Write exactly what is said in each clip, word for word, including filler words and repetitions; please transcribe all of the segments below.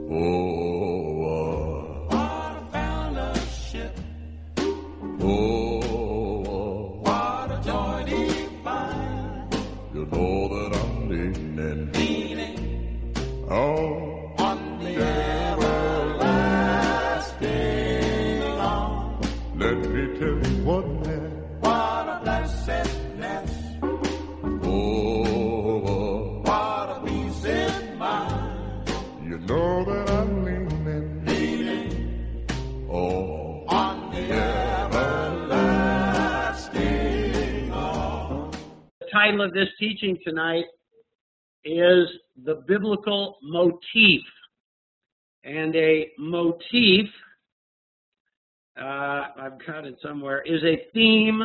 Oh, what a fellowship. Oh, what a joy divine. You know that I'm leaning, leaning oh, on the everlasting arm. Let me tell you what now. What a blessedness. Oh, what a peace in mind. You know that I'm leaning, leaning oh, on the everlasting arm. The title of this teaching tonight is The Biblical Motif. And a motif, uh, I've got it somewhere, is a theme.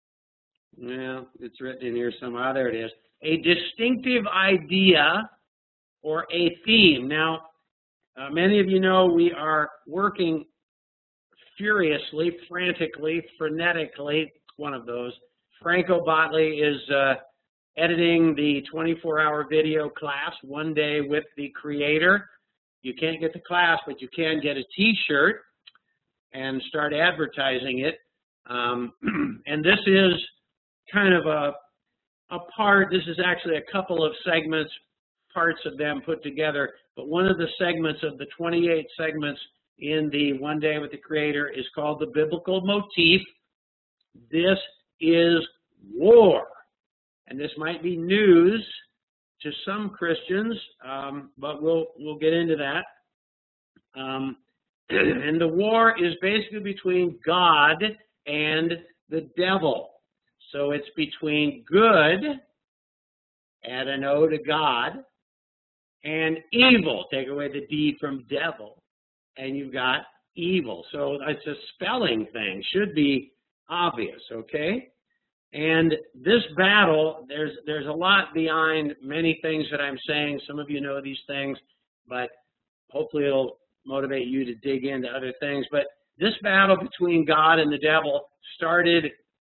Well, it's written in here somehow. There it is. A distinctive idea or a theme. Now, uh, many of you know we are working furiously, frantically, frenetically, one of those. Franco Botley is uh, editing the twenty-four hour video class, One Day with the Creator. You can't get the class, but you can get a t-shirt and start advertising it. Um, and this is kind of a, a part, this is actually a couple of segments, parts of them put together, but one of the segments of the twenty-eight segments in the One Day with the Creator is called The Biblical Motif. This is war. And this might be news to some Christians, um, but we'll we'll get into that. Um, and the war is basically between God and the devil. So it's between good, add an O to God, and evil, take away the D from devil, and you've got evil. So it's a spelling thing, should be obvious, okay? And this battle, there's there's a lot behind many things that I'm saying. Some of you know these things, but hopefully it'll motivate you to dig into other things. But this battle between God and the devil started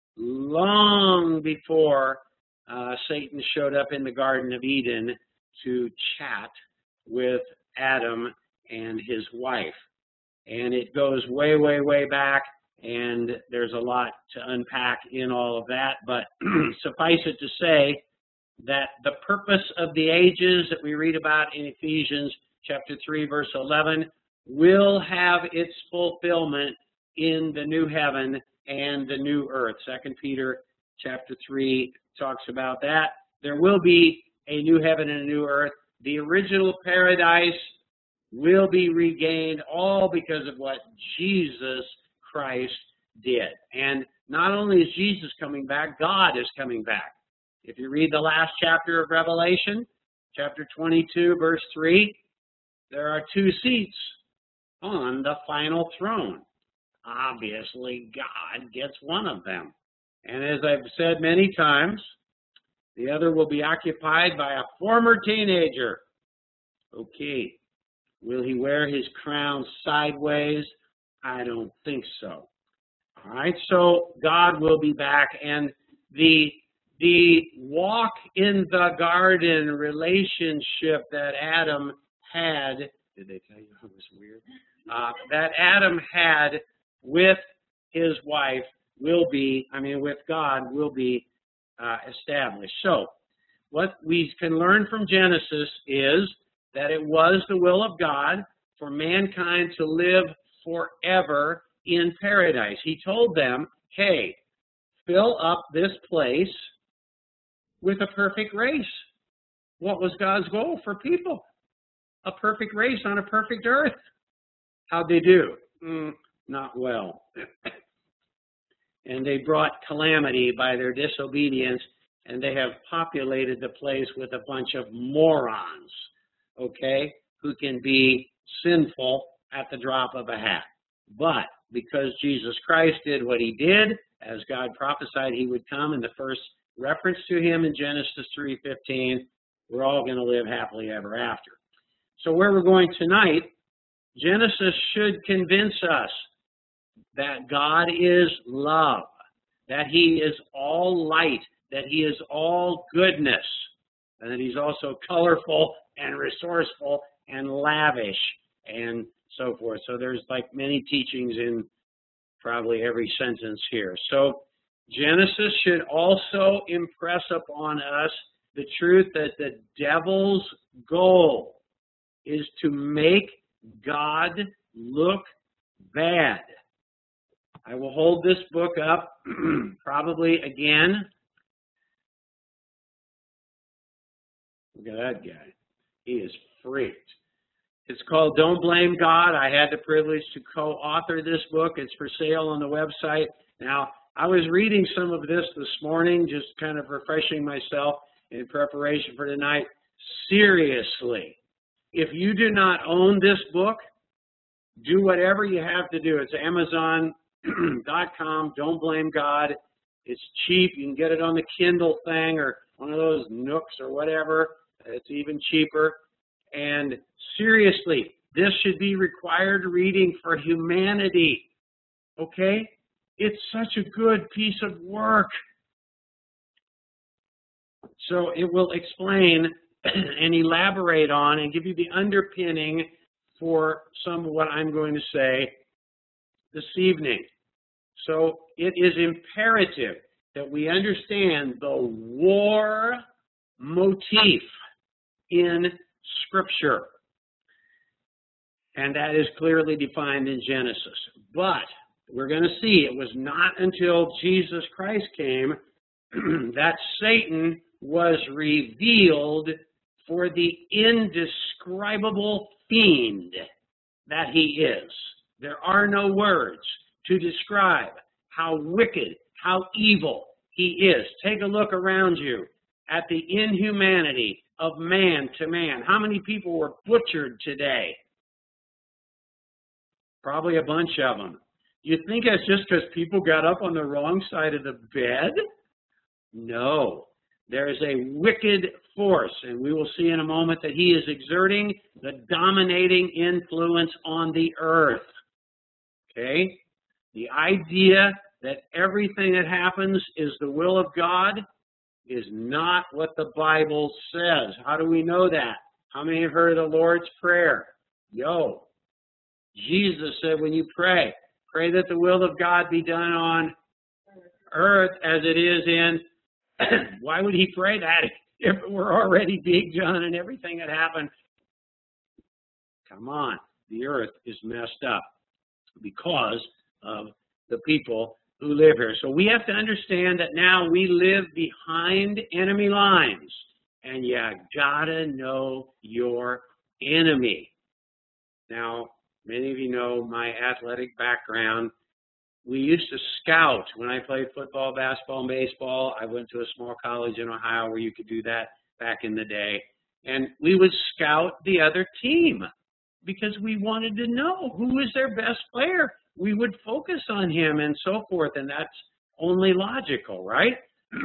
long before uh, Satan showed up in the Garden of Eden to chat with Adam and his wife. And it goes way, way, way back. And there's a lot to unpack in all of that, but suffice it to say that the purpose of the ages that we read about in Ephesians chapter three, verse eleven, will have its fulfillment in the new heaven and the new earth. Second Peter chapter three talks about that. There will be a new heaven and a new earth. The original paradise will be regained, all because of what Jesus Christ did. And not only is Jesus coming back, God is coming back. If you read the last chapter of Revelation, chapter twenty-two, verse three, there are two seats on the final throne. Obviously, God gets one of them. And as I've said many times, the other will be occupied by a former teenager. Okay, will he wear his crown sideways? I don't think so. All right, so God will be back, and the the walk in the garden relationship that Adam had, did they tell you it was weird? Uh, that Adam had with his wife will be, I mean, with God will be uh, established. So what we can learn from Genesis is that it was the will of God for mankind to live forever in paradise. He told them, hey, fill up this place with a perfect race. What was God's goal for people? A perfect race on a perfect earth. How'd they do? Mm, not well. And they brought calamity by their disobedience, and they have populated the place with a bunch of morons, okay, who can be sinful at the drop of a hat. But because Jesus Christ did what he did, as God prophesied he would come in the first reference to him in Genesis three fifteen, we're all going to live happily ever after. So where we're going tonight, Genesis should convince us that God is love, that he is all light, that he is all goodness, and that he's also colorful and resourceful and lavish. and so forth. So there's like many teachings in probably every sentence here. So Genesis should also impress upon us the truth that the devil's goal is to make God look bad. I will hold this book up probably again. Look at that guy. He is freaked. It's called Don't Blame God. I had the privilege to co-author this book. It's for sale on the website. Now, I was reading some of this this morning, just kind of refreshing myself in preparation for tonight. Seriously, if you do not own this book, do whatever you have to do. It's amazon dot com, Don't Blame God. It's cheap. You can get it on the Kindle thing or one of those Nooks or whatever. It's even cheaper. And seriously, this should be required reading for humanity. Okay? It's such a good piece of work. So it will explain and elaborate on and give you the underpinning for some of what I'm going to say this evening. So it is imperative that we understand the war motif in Scripture. And that is clearly defined in Genesis. But we're going to see it was not until Jesus Christ came that Satan was revealed for the indescribable fiend that he is. There are no words to describe how wicked, how evil he is. Take a look around you at the inhumanity of man to man. How many people were butchered today? Probably a bunch of them. You think it's just because people got up on the wrong side of the bed? No. There is a wicked force, and we will see in a moment that he is exerting the dominating influence on the earth. Okay? The idea that everything that happens is the will of God is not what the Bible says. How do we know that? How many have heard of the Lord's Prayer? Yo. Jesus said when you pray, pray that the will of God be done on earth as it is in. Why would he pray that if it were already being done and everything that happened? Come on. The earth is messed up because of the people who live here. So we have to understand that now we live behind enemy lines. And you gotta know your enemy. Now, many of you know my athletic background. We used to scout when I played football, basketball, and baseball. I went to a small college in Ohio where you could do that back in the day. And we would scout the other team because we wanted to know who was their best player. We would focus on him and so forth, and that's only logical, right?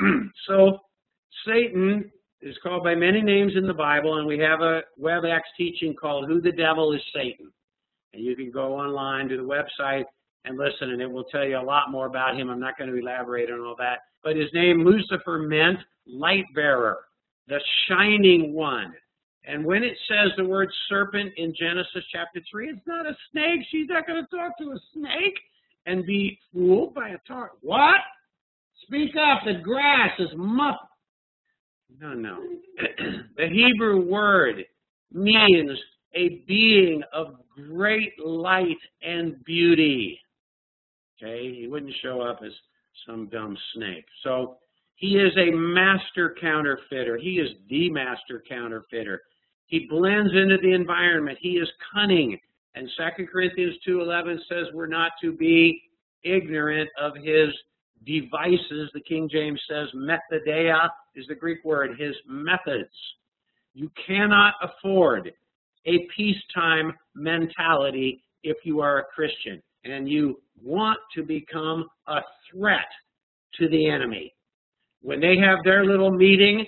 So Satan is called by many names in the Bible, and we have a WebEx teaching called Who the Devil is Satan. And you can go online to the website and listen, and it will tell you a lot more about him. I'm not going to elaborate on all that. But his name, Lucifer, meant light bearer, the shining one. And when it says the word serpent in Genesis chapter three, it's not a snake. She's not going to talk to a snake and be fooled by a talk. What? Speak up. The grass is muffled. No, no. The Hebrew word means a being of great light and beauty. Okay? He wouldn't show up as some dumb snake. So he is a master counterfeiter. He is the master counterfeiter. He blends into the environment. He is cunning. And Second Corinthians two eleven says we're not to be ignorant of his devices. The King James says methodeia is the Greek word, his methods. You cannot afford a peacetime mentality if you are a Christian and you want to become a threat to the enemy. When they have their little meeting,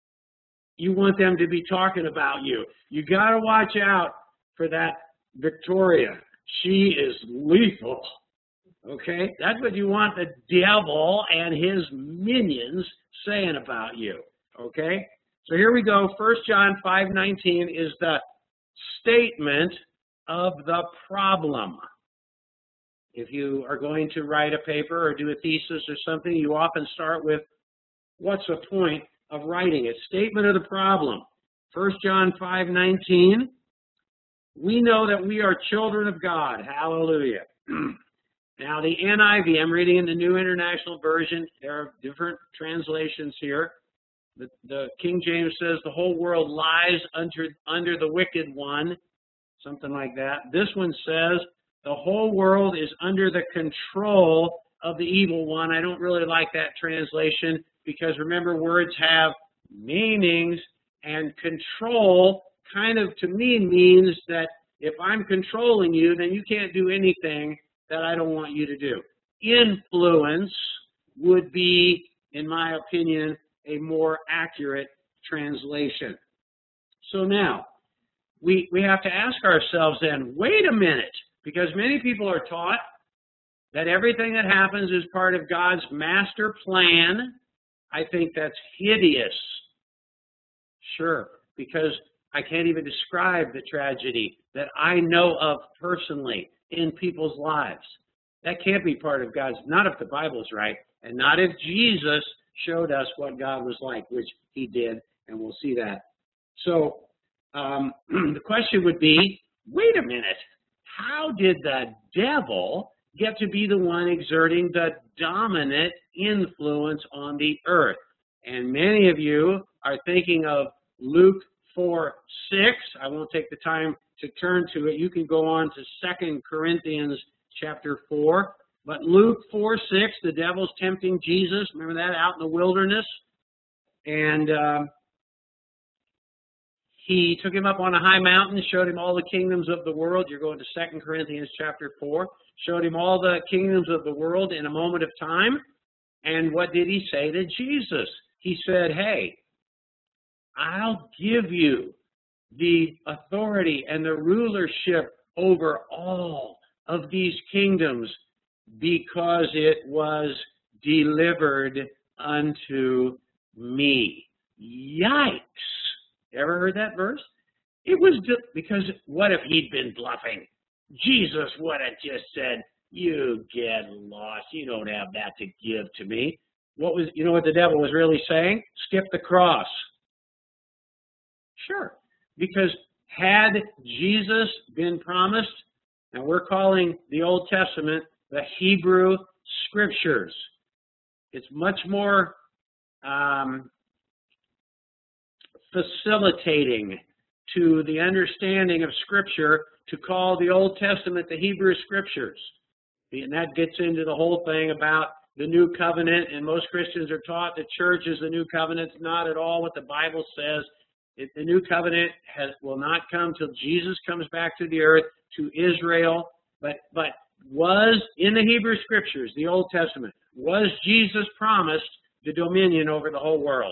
you want them to be talking about you. You got to watch out for that Victoria. She is lethal. Okay? That's what you want the devil and his minions saying about you. Okay? So here we go. First John five nineteen is the statement of the problem. If you are going to write a paper or do a thesis or something, you often start with, what's the point of writing it? Statement of the problem. First John five nineteen, we know that we are children of God. Hallelujah. Now the N I V, I'm reading in the New International Version. There are different translations here. The, the King James says the whole world lies under, under the wicked one, something like that. This one says the whole world is under the control of the evil one. I don't really like that translation because remember, words have meanings, and control kind of to me means that if I'm controlling you, then you can't do anything that I don't want you to do. Influence would be, in my opinion, a more accurate translation. So now, we, we have to ask ourselves then, wait a minute, because many people are taught that everything that happens is part of God's master plan. I think that's hideous. Sure, because I can't even describe the tragedy that I know of personally in people's lives. That can't be part of God's, not if the Bible is right, and not if Jesus showed us what God was like, which he did, and we'll see that. So um, the question would be, wait a minute, how did the devil get to be the one exerting the dominant influence on the earth? And many of you are thinking of Luke four six. I won't take the time to turn to it. You can go on to Second Corinthians chapter four. But Luke four six, the devil's tempting Jesus. Remember that out in the wilderness? And um, he took him up on a high mountain, showed him all the kingdoms of the world. You're going to Second Corinthians chapter four. Showed him all the kingdoms of the world in a moment of time. And what did he say to Jesus? He said, hey, I'll give you the authority and the rulership over all of these kingdoms because it was delivered unto me. Yikes! Ever heard that verse? It was because what if he'd been bluffing? Jesus would have just said, you get lost. You don't have that to give to me. What was, you know what the devil was really saying? Skip the cross. Sure, because had Jesus been promised, and we're calling the Old Testament the Hebrew Scriptures. It's much more um, facilitating to the understanding of Scripture to call the Old Testament the Hebrew Scriptures. And that gets into the whole thing about the New Covenant, and most Christians are taught the church is the New Covenant. It's not at all what the Bible says. It, the New Covenant has, will not come till Jesus comes back to the earth, to Israel, but, but was in the Hebrew Scriptures, the Old Testament, was Jesus promised the dominion over the whole world?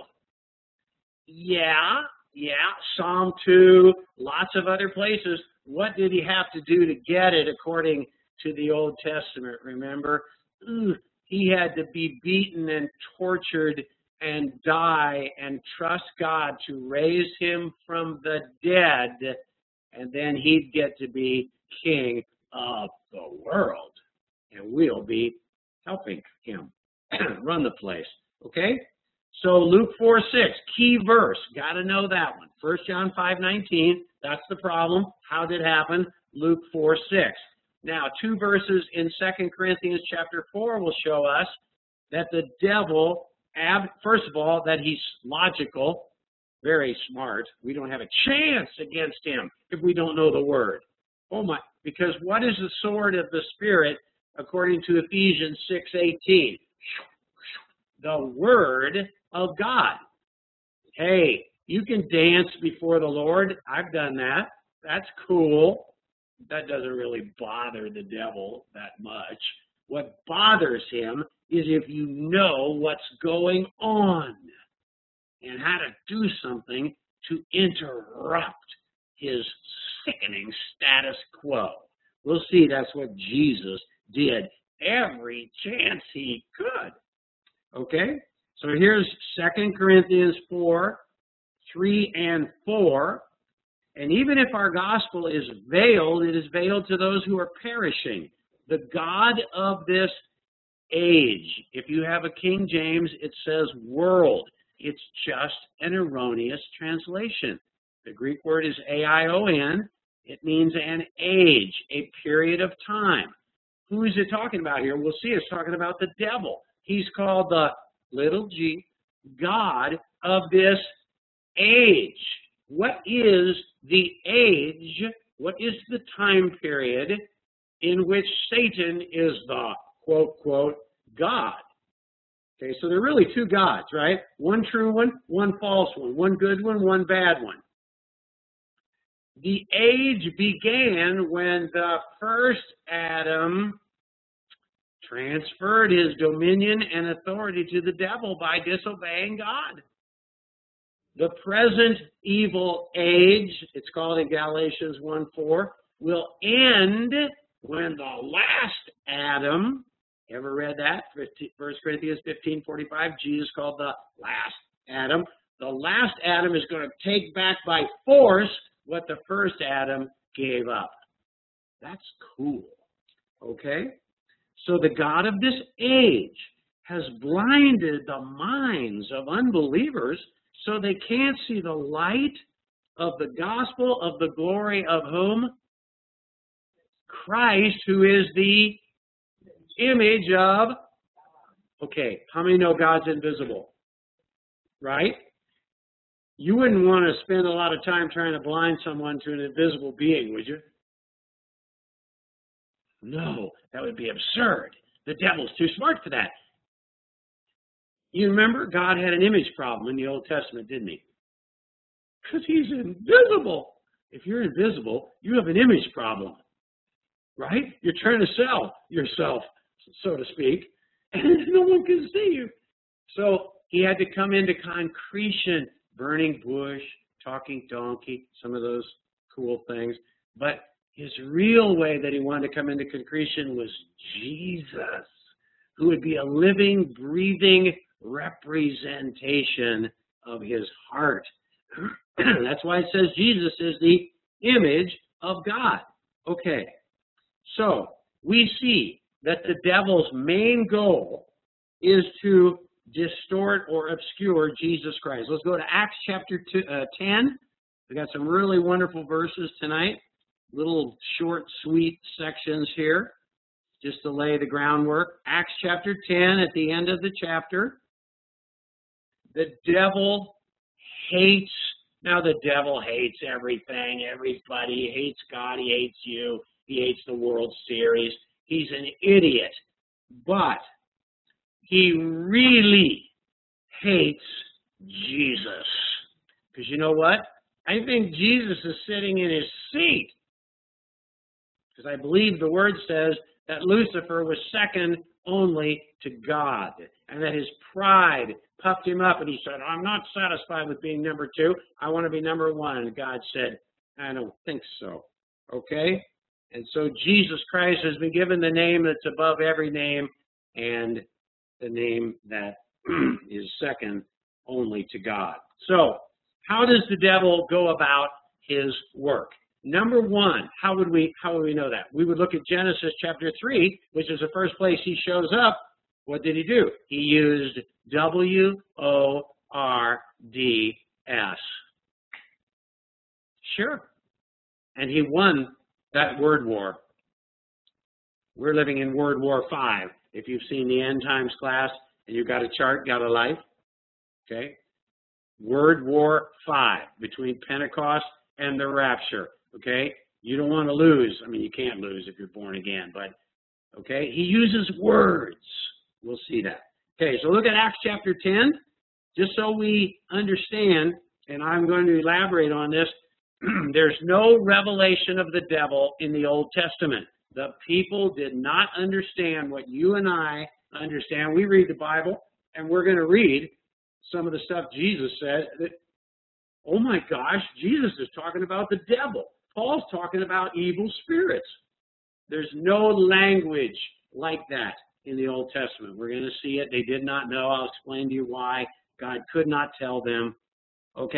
Yeah, yeah, Psalm two, lots of other places. What did he have to do to get it according to the Old Testament? Remember, Ooh, he had to be beaten and tortured and die and trust God to raise him from the dead, and then he'd get to be king of the world, and we'll be helping him run the place. Okay? So Luke four six, key verse, got to know that one. First John five nineteen, that's the problem. How did it happen? Luke four six. Now, two verses in Second Corinthians chapter four will show us that the devil, first of all, that he's logical, very smart. We don't have a chance against him if we don't know the word. Oh my, because what is the sword of the Spirit according to Ephesians six eighteen? The Word of God. Hey, you can dance before the Lord. I've done that. That's cool. That doesn't really bother the devil that much. What bothers him is if you know what's going on and how to do something to interrupt his sickening status quo. We'll see that's what Jesus did every chance he could. Okay? So here's Second Corinthians four, three and four. And even if our gospel is veiled, it is veiled to those who are perishing. The God of this age. If you have a King James, it says world. It's just an erroneous translation. The Greek word is A I O N. It means an age, a period of time. Who is it talking about here? We'll see it's talking about the devil. He's called the little g, God of this age. What is the age? What is the time period in which Satan is the quote, quote, God? Okay, so there are really two gods, right? One true one, one false one, one good one, one bad one. The age began when the first Adam transferred his dominion and authority to the devil by disobeying God. The present evil age, it's called in Galatians one four, will end when the last Adam, ever read that? First Corinthians fifteen forty-five, Jesus called the last Adam. The last Adam is going to take back by force what the first Adam gave up. That's cool. Okay? So the God of this age has blinded the minds of unbelievers so they can't see the light of the gospel of the glory of whom? Christ, who is the image of, okay, how many know God's invisible? Right? You wouldn't want to spend a lot of time trying to blind someone to an invisible being, would you? No, that would be absurd. The devil's too smart for that. You remember, God had an image problem in the Old Testament, didn't he? Because he's invisible. If you're invisible, you have an image problem, right? You're trying to sell yourself, so to speak, and no one can see you. So he had to come into concretion, burning bush, talking donkey, some of those cool things. But his real way that he wanted to come into concretion was Jesus, who would be a living, breathing representation of his heart. That's why it says Jesus is the image of God. Okay, so we see that the devil's main goal is to distort or obscure Jesus Christ. Let's go to Acts chapter two, uh, ten. We got some really wonderful verses tonight. Little short, sweet sections here, just to lay the groundwork. Acts chapter ten, at the end of the chapter, the devil hates, now the devil hates everything, everybody. He hates God, he hates you, he hates the World Series. He's an idiot. But he really hates Jesus. Because you know what? I think Jesus is sitting in his seat. Because I believe the word says that Lucifer was second only to God. And that his pride puffed him up and he said, I'm not satisfied with being number two. I want to be number one. And God said, I don't think so. Okay? And so Jesus Christ has been given the name that's above every name and the name that is second only to God. So, how does the devil go about his work? Number one, how would we how would we know that? We would look at Genesis chapter three, which is the first place he shows up. What did he do? He used W O R D S. Sure. And he won that word war. We're living in World War Five. If you've seen the End Times class and you've got a chart, got a life, okay? World War Five, between Pentecost and the rapture, okay? You don't want to lose. I mean, you can't lose if you're born again, but, okay? He uses words. We'll see that. Okay, so look at Acts chapter ten, just so we understand, and I'm going to elaborate on this. There's no revelation of the devil in the Old Testament. The people did not understand what you and I understand. We read the Bible, and we're going to read some of the stuff Jesus said that, oh my gosh, Jesus is talking about the devil. Paul's talking about evil spirits. There's no language like that in the Old Testament. We're going to see it. They did not know. I'll explain to you why. God could not tell them. Okay,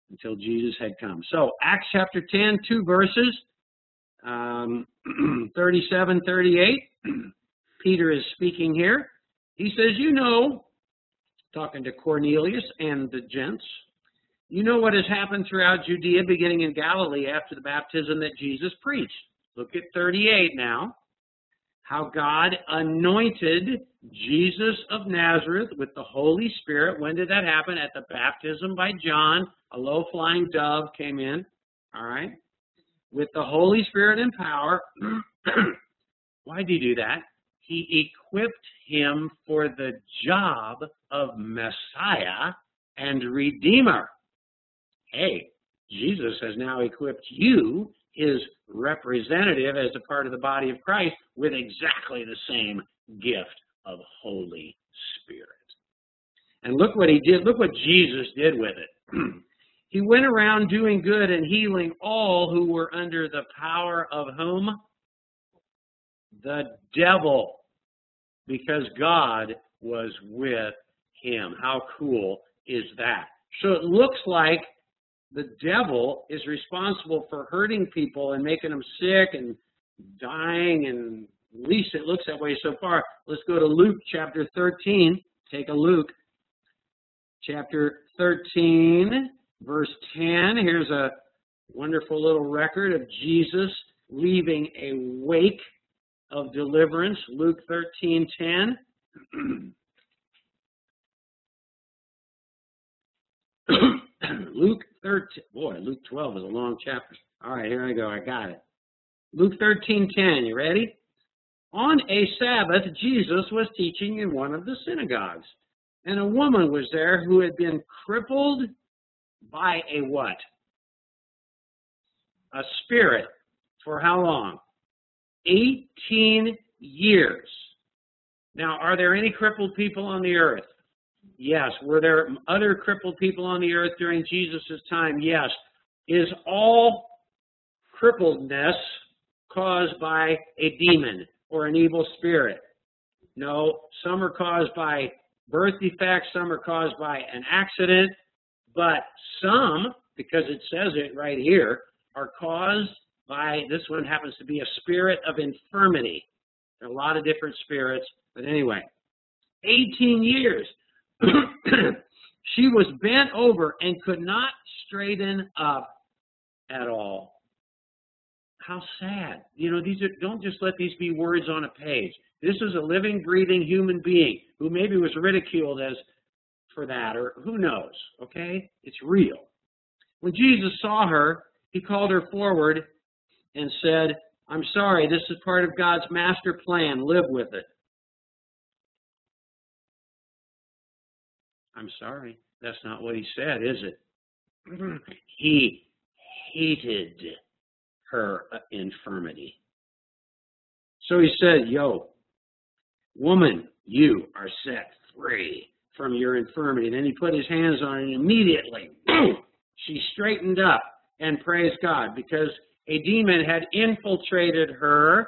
until Jesus had come. So, Acts chapter ten, two verses, um, thirty-seven, thirty-eight. Peter is speaking here. He says, you know, talking to Cornelius and the gents, you know what has happened throughout Judea, beginning in Galilee after the baptism that Jesus preached. Look at thirty-eight now. How God anointed Jesus of Nazareth with the Holy Spirit. When did that happen? At the baptism by John. A low-flying dove came in. All right. With the Holy Spirit and power. Why did he do that? He equipped him for the job of Messiah and Redeemer. Hey, Jesus has now equipped you, his representative, as a part of the body of Christ, with exactly the same gift of Holy Spirit. And look what he did. Look what Jesus did with it. He went around doing good and healing all who were under the power of whom? The devil. Because God was with him. How cool is that? So it looks like the devil is responsible for hurting people and making them sick and dying, and at least it looks that way so far. Let's go to Luke chapter thirteen. Take a Luke chapter thirteen, verse ten. Here's a wonderful little record of Jesus leaving a wake of deliverance. Luke thirteen ten. Luke thirteen. Boy, Luke twelve is a long chapter. All right, here I go. I got it. Luke thirteen ten. You ready? On a Sabbath, Jesus was teaching in one of the synagogues, and a woman was there who had been crippled by a what? A spirit. For how long? eighteen years. Now, are there any crippled people on the earth? Yes. Were there other crippled people on the earth during Jesus' time? Yes. Is all crippledness caused by a demon or an evil spirit? No. Some are caused by birth defects, some are caused by an accident, but some, because it says it right here, are caused by, this one happens to be a spirit of infirmity. There are a lot of different spirits, but anyway, eighteen years. She was bent over and could not straighten up at all. How sad. You know, these are, don't just let these be words on a page. This is a living, breathing human being who maybe was ridiculed as for that, or who knows, okay? It's real. When Jesus saw her, he called her forward and said, I'm sorry, this is part of God's master plan. Live with it. I'm sorry. That's not what he said, is it? He hated her infirmity. So he said, yo, woman, you are set free from your infirmity. And then he put his hands on it, and immediately, boom, she straightened up and praised God, because a demon had infiltrated her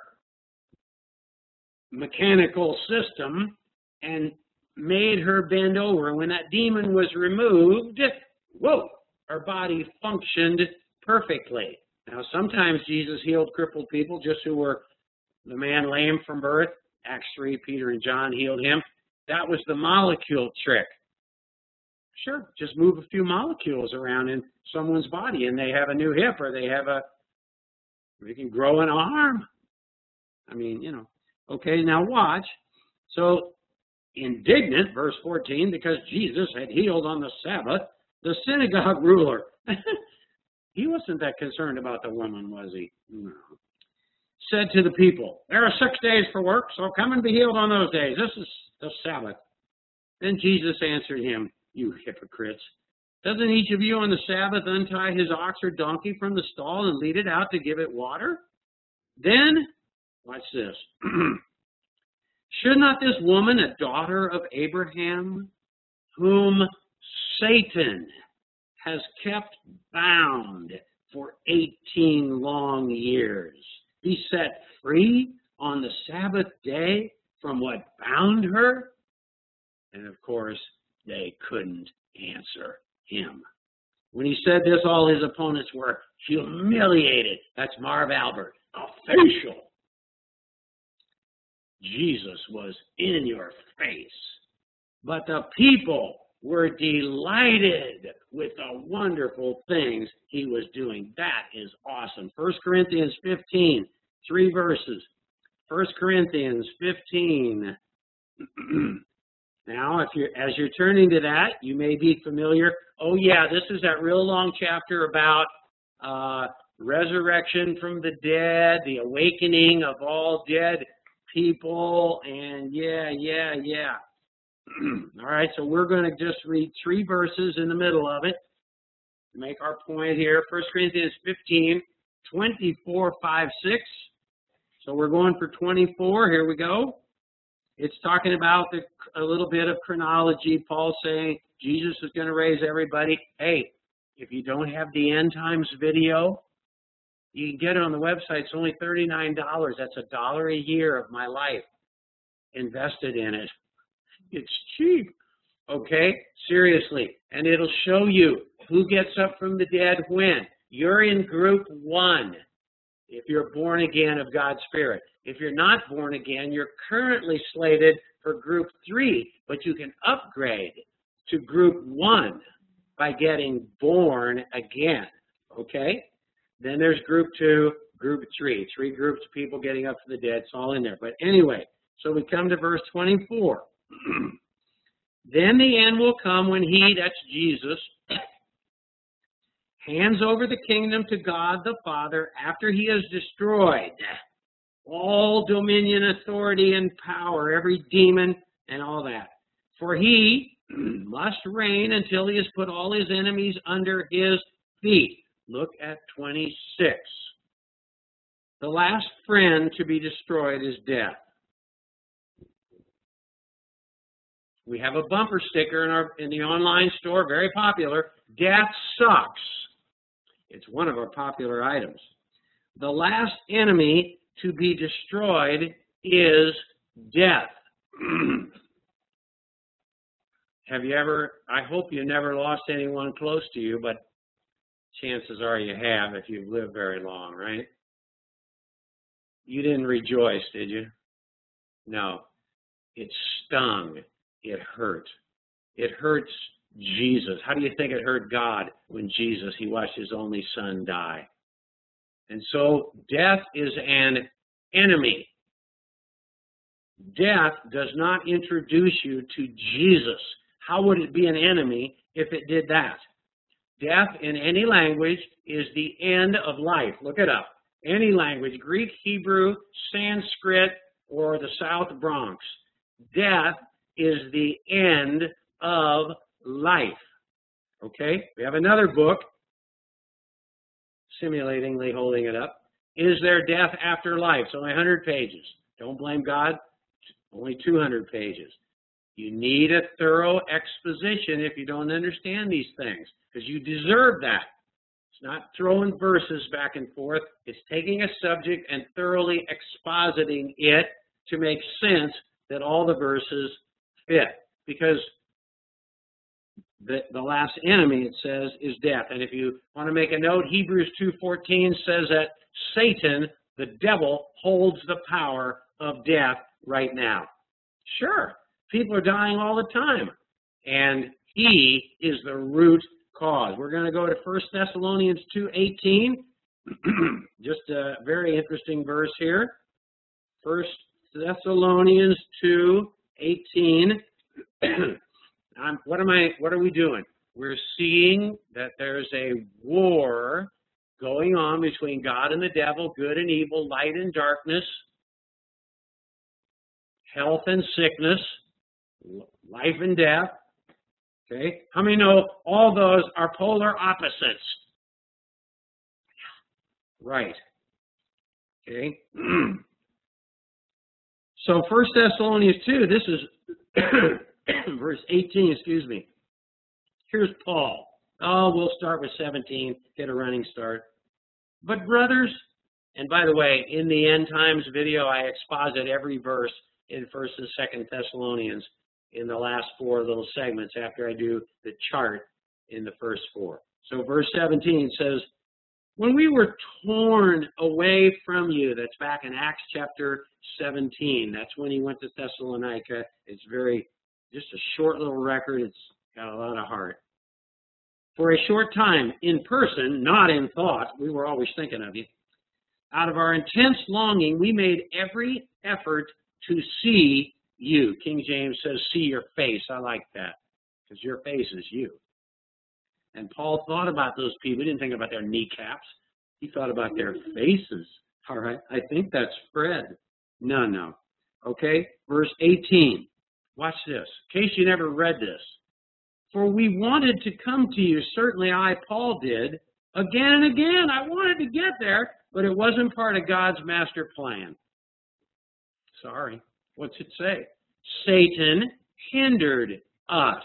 mechanical system and made her bend over. And when that demon was removed, whoa, her body functioned perfectly. Now, sometimes Jesus healed crippled people, just who were the man lame from birth. Acts three, Peter and John healed him. That was the molecule trick. Sure, just move a few molecules around in someone's body and they have a new hip, or they have a, they can grow an arm. I mean, you know. Okay, now watch. So, indignant, verse fourteen, because Jesus had healed on the Sabbath, the synagogue ruler. He wasn't that concerned about the woman, was he? No. Said to the people, there are six days for work, so come and be healed on those days. This is the Sabbath. Then Jesus answered him, you hypocrites. Doesn't each of you on the Sabbath untie his ox or donkey from the stall and lead it out to give it water? Then, watch this. Should not this woman, a daughter of Abraham, whom Satan has kept bound for eighteen long years, be set free on the Sabbath day from what bound her? And of course, they couldn't answer him. When he said this, all his opponents were humiliated. That's Marv Albert. Official. Jesus was in your face. But the people were delighted with the wonderful things he was doing. That is awesome. First Corinthians fifteen, three verses. First Corinthians fifteen. Now, if you're, as you're turning to that, you may be familiar. Oh, yeah, this is that real long chapter about uh, resurrection from the dead, the awakening of all dead people, and yeah, yeah, yeah. All right, so we're going to just read three verses in the middle of it to make our point here. First Corinthians fifteen, twenty-four, five, six. So we're going for twenty-four. Here we go. It's talking about the, a little bit of chronology. Paul saying Jesus is going to raise everybody. Hey, if you don't have the End Times video, you can get it on the website. It's only thirty-nine dollars. That's a dollar a year of my life invested in it. It's cheap. Okay? Seriously. And it'll show you who gets up from the dead when. You're in group one if you're born again of God's Spirit. If you're not born again, you're currently slated for group three, but you can upgrade to group one by getting born again. Okay? Then there's group two, group three. Three groups of people getting up from the dead. It's all in there. But anyway, so we come to verse twenty-four. Then the end will come when he, that's Jesus, hands over the kingdom to God the Father after he has destroyed all dominion, authority, and power, every demon, and all that. For he must reign until he has put all his enemies under his feet. Look at twenty-six. The last friend to be destroyed is death. We have a bumper sticker in our in the online store, very popular. Death sucks. It's one of our popular items. The last enemy to be destroyed is death. Have you ever, I hope you never lost anyone close to you, but chances are you have if you've lived very long, right? You didn't rejoice, did you? No. It stung. It hurt. It hurts Jesus. How do you think it hurt God when Jesus, he watched his only son die? And so death is an enemy. Death does not introduce you to Jesus. How would it be an enemy if it did that? Death in any language is the end of life. Look it up. Any language, Greek, Hebrew, Sanskrit, or the South Bronx. Death is the end of life. Okay? We have another book, simulatingly holding it up. Is there death after life? It's only one hundred pages. Don't blame God. It's only two hundred pages. You need a thorough exposition if you don't understand these things, because you deserve that. It's not throwing verses back and forth. It's taking a subject and thoroughly expositing it to make sense that all the verses fit. Because the, the last enemy, it says, is death. And if you want to make a note, Hebrews two fourteen says that Satan, the devil, holds the power of death right now. Sure, people are dying all the time. And he is the root cause. We're going to go to First Thessalonians two eighteen. Just a very interesting verse here. First Thessalonians two eighteen. I'm, what am I? What are we doing? We're seeing that there's a war going on between God and the devil, good and evil, light and darkness, health and sickness, life and death. Okay? How many know all those are polar opposites? Right. Okay? So First Thessalonians two, this is verse eighteen, excuse me. Here's Paul. Oh, we'll start with seventeen, get a running start. But brothers, and by the way, in the End Times video, I exposit every verse in First and Second Thessalonians in the last four little segments after I do the chart in the first four. So verse seventeen says, when we were torn away from you, that's back in Acts chapter seventeen. That's when he went to Thessalonica. It's very, just a short little record. It's got a lot of heart. For a short time, in person, not in thought, we were always thinking of you. Out of our intense longing, we made every effort to see you. King James says, see your face. I like that, because your face is you. And Paul thought about those people. He didn't think about their kneecaps. He thought about their faces. All right, I think that's Fred. No, no. Okay, verse eighteen. Watch this, in case you never read this. For we wanted to come to you, certainly I, Paul, did, again and again. I wanted to get there, but it wasn't part of God's master plan. Sorry. What's it say? Satan hindered us.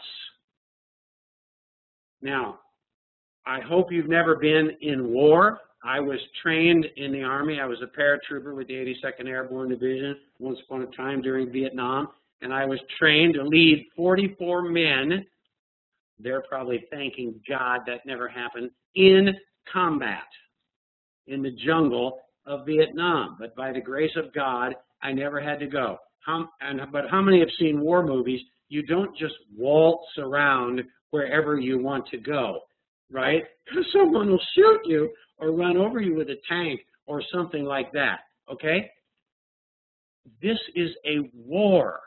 Now, I hope you've never been in war. I was trained in the Army. I was a paratrooper with the eighty-second Airborne Division once upon a time during Vietnam, and I was trained to lead forty-four men. They're probably thanking God that never happened, in combat in the jungle of Vietnam. But by the grace of God, I never had to go. How, and, but how many have seen war movies? You don't just waltz around wherever you want to go, right? Someone will shoot you or run over you with a tank or something like that, okay? This is a war.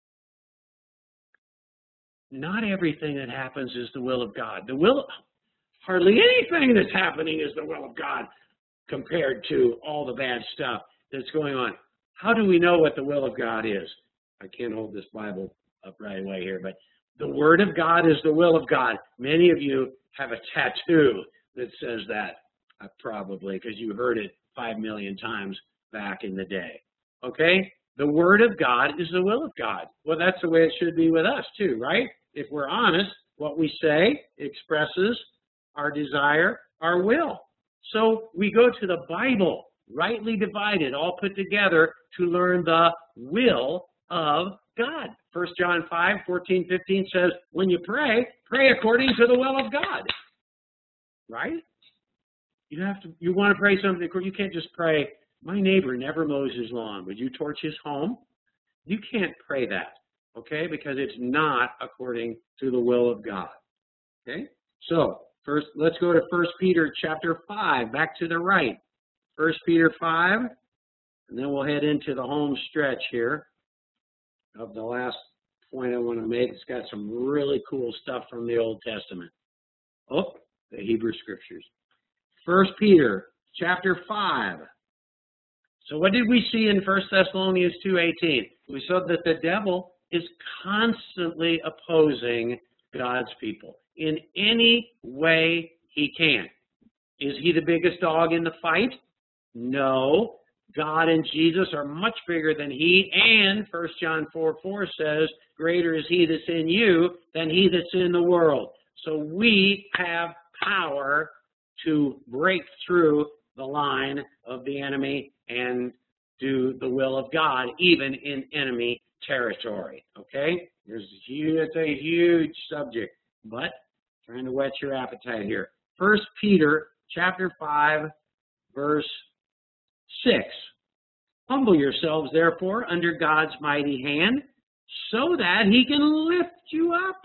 Not everything that happens is the will of God. The will, hardly anything that's happening is the will of God compared to all the bad stuff that's going on. How do we know what the will of God is? I can't hold this Bible up right away here, but the Word of God is the will of God. Many of you have a tattoo that says that, uh, probably, because you heard it five million times back in the day. Okay? The Word of God is the will of God. Well, that's the way it should be with us, too, right? If we're honest, what we say expresses our desire, our will. So we go to the Bible, rightly divided, all put together, to learn the will of God. First John five, fourteen, fifteen says, when you pray, pray according to the will of God. Right? You have to, you want to pray something, you can't just pray, my neighbor never mows his lawn. Would you torch his home? You can't pray that, okay? Because it's not according to the will of God. Okay? So, first, let's go to First Peter chapter five, back to the right. First Peter five, and then we'll head into the home stretch here of the last point I want to make. It's got some really cool stuff from the Old Testament. Oh, the Hebrew Scriptures. First Peter chapter five. So what did we see in First Thessalonians two eighteen? We saw that the devil is constantly opposing God's people in any way he can. Is he the biggest dog in the fight? No. God and Jesus are much bigger than he, and First John four four says, greater is he that's in you than he that's in the world. So we have power to break through the line of the enemy and do the will of God, even in enemy territory. Okay? There's a huge, it's a huge subject, but trying to whet your appetite here. First Peter chapter five, verse six. Humble yourselves, therefore, under God's mighty hand, so that he can lift you up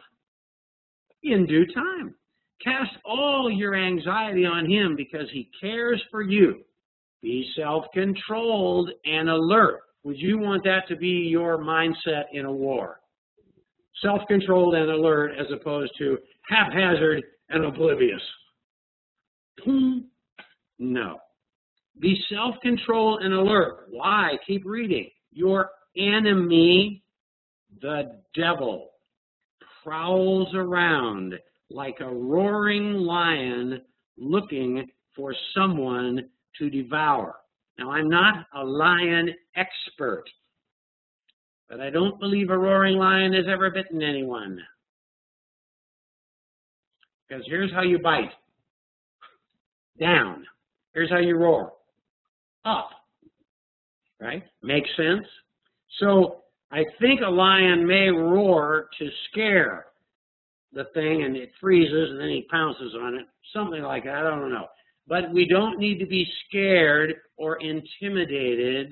in due time. Cast all your anxiety on him because he cares for you. Be self-controlled and alert. Would you want that to be your mindset in a war? Self-controlled and alert as opposed to haphazard and oblivious. No. Be self-controlled and alert. Why? Keep reading. Your enemy, the devil, prowls around like a roaring lion looking for someone to devour. Now, I'm not a lion expert, but I don't believe a roaring lion has ever bitten anyone. Because here's how you bite. Down. Here's how you roar. Up. Right? Makes sense? So, I think a lion may roar to scare, the thing and it freezes and then he pounces on it. Something like that. I don't know. But we don't need to be scared or intimidated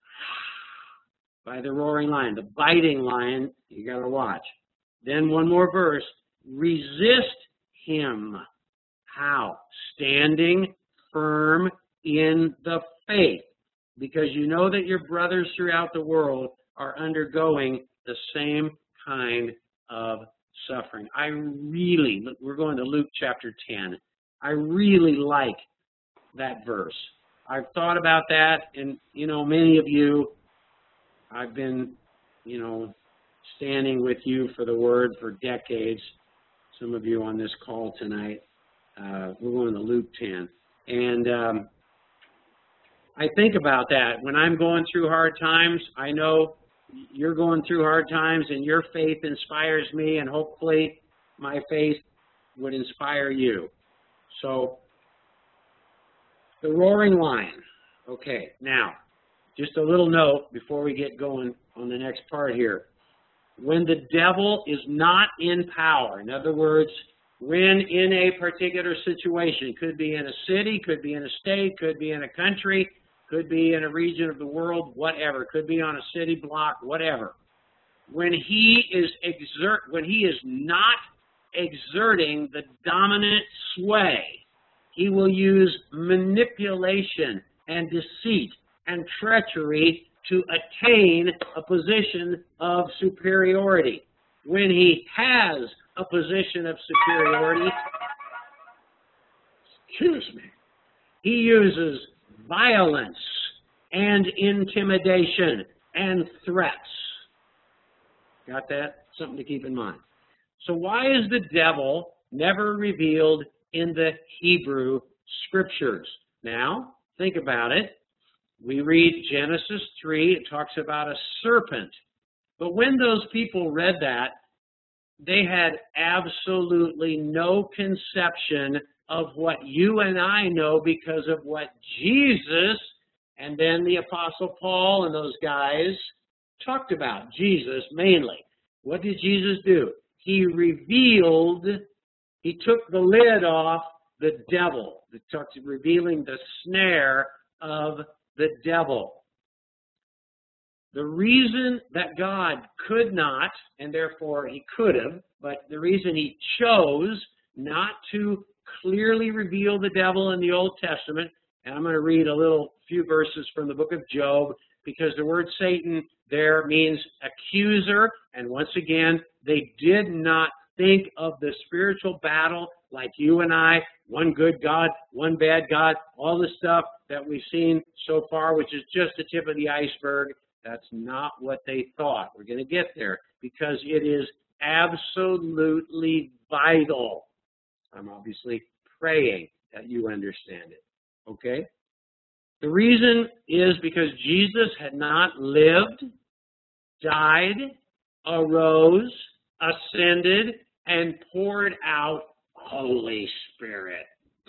by the roaring lion. The biting lion, you got to watch. Then one more verse. Resist him. How? Standing firm in the faith. Because you know that your brothers throughout the world are undergoing the same kind of suffering. I really, we're going to Luke chapter ten. I really like that verse. I've thought about that, and, you know, many of you, I've been, you know, standing with you for the Word for decades. Some of you on this call tonight. Uh, we're going to Luke ten. And um, I think about that. When I'm going through hard times, I know you're going through hard times, and your faith inspires me, and hopefully my faith would inspire you. So, the roaring lion. Okay, now, just a little note before we get going on the next part here. When the devil is not in power, in other words, when in a particular situation, could be in a city, could be in a state, could be in a country, could be in a region of the world, whatever, could be on a city block, whatever. When he is exert, when he is not exerting the dominant sway, he will use manipulation and deceit and treachery to attain a position of superiority. When he has a position of superiority, excuse me, he uses violence and intimidation and threats. Got that? Something to keep in mind. So why is the devil never revealed in the Hebrew Scriptures? Now, think about it. We read Genesis three, it talks about a serpent. But when those people read that, they had absolutely no conception of what you and I know because of what Jesus and then the Apostle Paul and those guys talked about. Jesus mainly. What did Jesus do? He revealed, he took the lid off the devil. It talks revealing the snare of the devil. The reason that God could not, and therefore he could have, but the reason he chose not to clearly reveal the devil in the Old Testament, and I'm going to read a little few verses from the book of Job, because the word Satan there means accuser, and once again, they did not think of the spiritual battle like you and I, one good God, one bad God, all the stuff that we've seen so far, which is just the tip of the iceberg. That's not what they thought. We're going to get there because it is absolutely vital. I'm obviously praying that you understand it. Okay? The reason is because Jesus had not lived, died, arose, ascended, and poured out Holy Spirit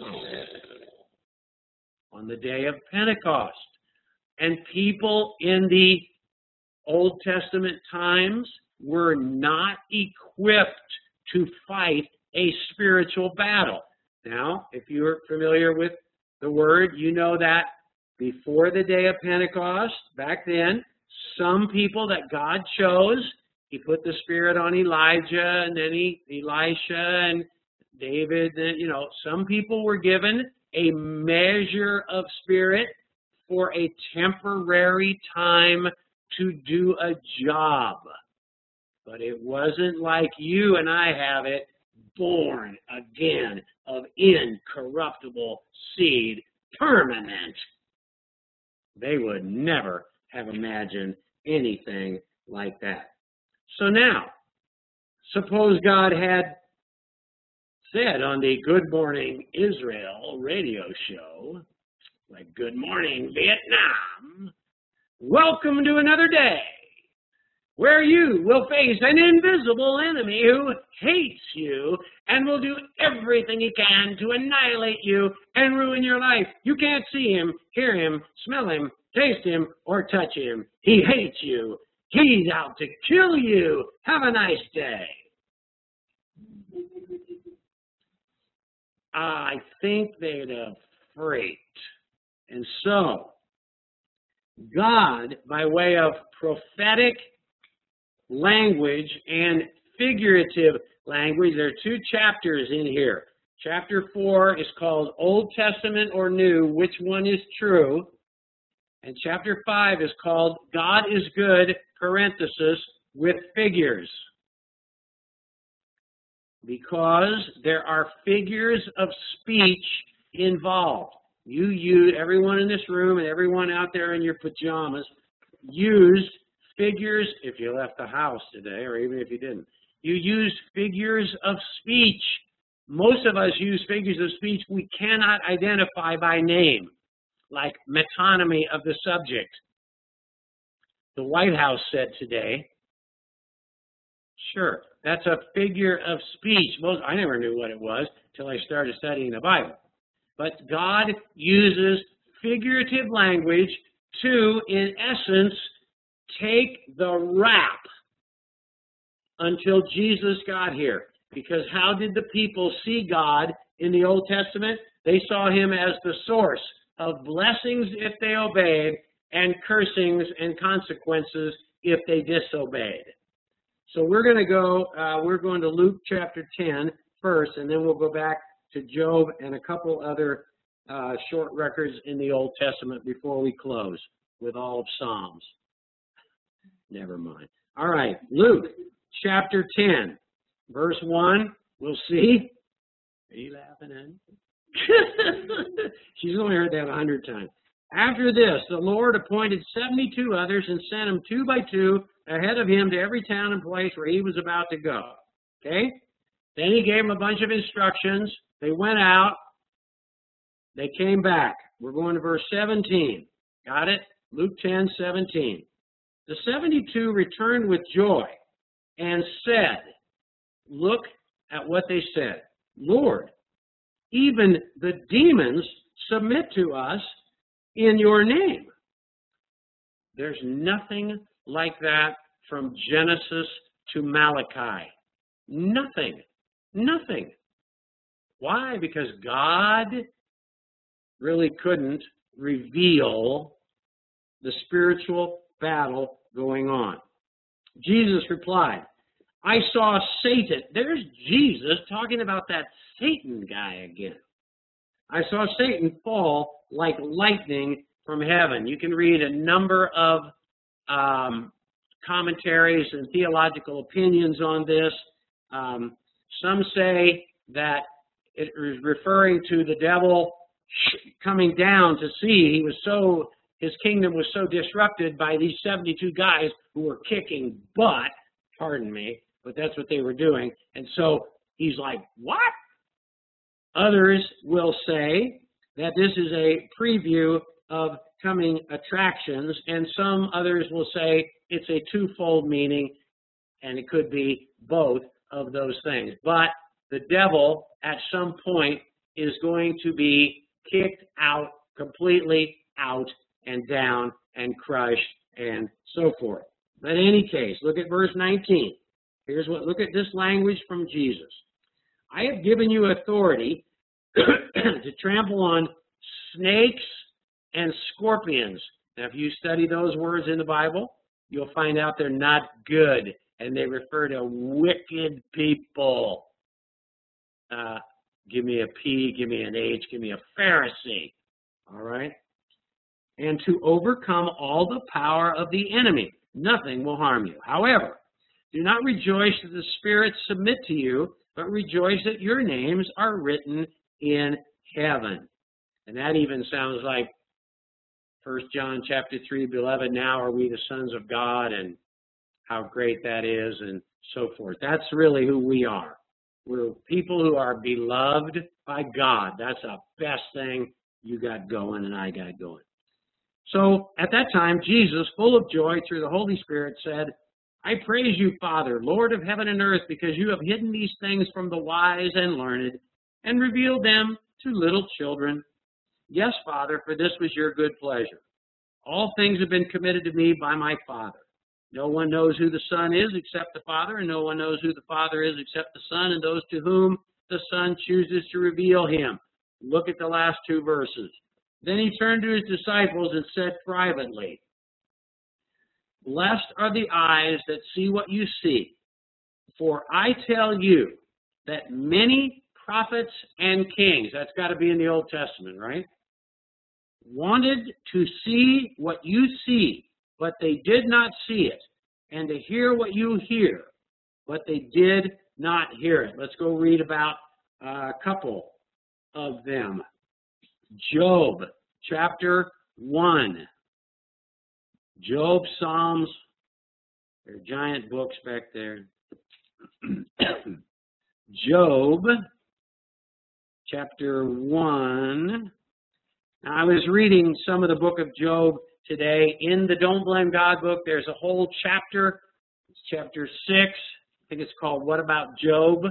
on the day of Pentecost. And people in the Old Testament times were not equipped to fight a spiritual battle. Now, if you're familiar with the word, you know that before the day of Pentecost, back then, some people that God chose, he put the Spirit on Elijah and then he, Elisha and David. And, you know, some people were given a measure of Spirit for a temporary time to do a job. But it wasn't like you and I have it, born again of incorruptible seed, permanent. They would never have imagined anything like that. So now, suppose God had said on the Good Morning Israel radio show, like, Good Morning Vietnam, welcome to another day where you will face an invisible enemy who hates you and will do everything he can to annihilate you and ruin your life. You can't see him, hear him, smell him, taste him, or touch him. He hates you. He's out to kill you. Have a nice day. I think they'd have freaked. And so, God, by way of prophetic language and figurative language, there are two chapters in here. Chapter four is called Old Testament or New, which one is true? And chapter five is called God is Good, parenthesis, with figures. Because there are figures of speech involved. You use, everyone in this room and everyone out there in your pajamas used figures, if you left the house today, or even if you didn't. You used figures of speech. Most of us use figures of speech we cannot identify by name, like metonymy of the subject. The White House said today, sure, that's a figure of speech. Most, I never knew what it was until I started studying the Bible. But God uses figurative language to, in essence, take the rap until Jesus got here. Because how did the people see God in the Old Testament? They saw him as the source of blessings if they obeyed and cursings and consequences if they disobeyed. So we're going to go, uh, we're going to Luke chapter ten first, and then we'll go back to Job and a couple other uh, short records in the Old Testament before we close with all of Psalms. Never mind. All right, Luke chapter ten, verse one, we'll see. Are you laughing at me? She's only heard that a hundred times. After this, the Lord appointed seventy-two others and sent them two by two ahead of him to every town and place where he was about to go. Okay? Then he gave them a bunch of instructions. They went out. They came back. We're going to verse seventeen. Got it? Luke ten, seventeen. The seventy-two returned with joy and said, look at what they said. Lord, even the demons submit to us in your name. There's nothing like that from Genesis to Malachi. Nothing. Nothing. Why? Because God really couldn't reveal the spiritual battle going on. Jesus replied, I saw Satan. There's Jesus talking about that Satan guy again. I saw Satan fall like lightning from heaven. You can read a number of um, commentaries and theological opinions on this. Um, some say that it is referring to the devil coming down to see. He was so, his kingdom was so disrupted by these seventy-two guys who were kicking butt, pardon me, but that's what they were doing. And so he's like, what? Others will say that this is a preview of coming attractions, and some others will say it's a twofold meaning, and it could be both of those things. But the devil, at some point, is going to be kicked out, completely out and down and crushed and so forth. But in any case, look at verse nineteen. Here's what, look at this language from Jesus. I have given you authority to trample on snakes and scorpions. Now, if you study those words in the Bible, you'll find out they're not good, and they refer to wicked people. Uh, give me a P, give me an H, give me a Pharisee. All right? And to overcome all the power of the enemy. Nothing will harm you. However, do not rejoice that the spirits submit to you, but rejoice that your names are written in heaven. And that even sounds like First John chapter three, beloved, now are we the sons of God, and how great that is, and so forth. That's really who we are. We're people who are beloved by God. That's the best thing you got going and I got going. So at that time, Jesus, full of joy through the Holy Spirit, said, I praise you, Father, Lord of heaven and earth, because you have hidden these things from the wise and learned and revealed them to little children. Yes, Father, for this was your good pleasure. All things have been committed to me by my Father. No one knows who the Son is except the Father, and no one knows who the Father is except the Son, and those to whom the Son chooses to reveal him. Look at the last two verses. Then he turned to his disciples and said privately, "Blessed are the eyes that see what you see. For I tell you that many prophets and kings," that's got to be in the Old Testament, right? "wanted to see what you see, but they did not see it, and to hear what you hear, but they did not hear it." Let's go read about uh, a couple of them. Job, chapter one. Job, Psalms, there are giant books back there. Job, chapter one. Now, I was reading some of the book of Job today. In the Don't Blame God book, there's a whole chapter. It's chapter six. I think it's called What About Job?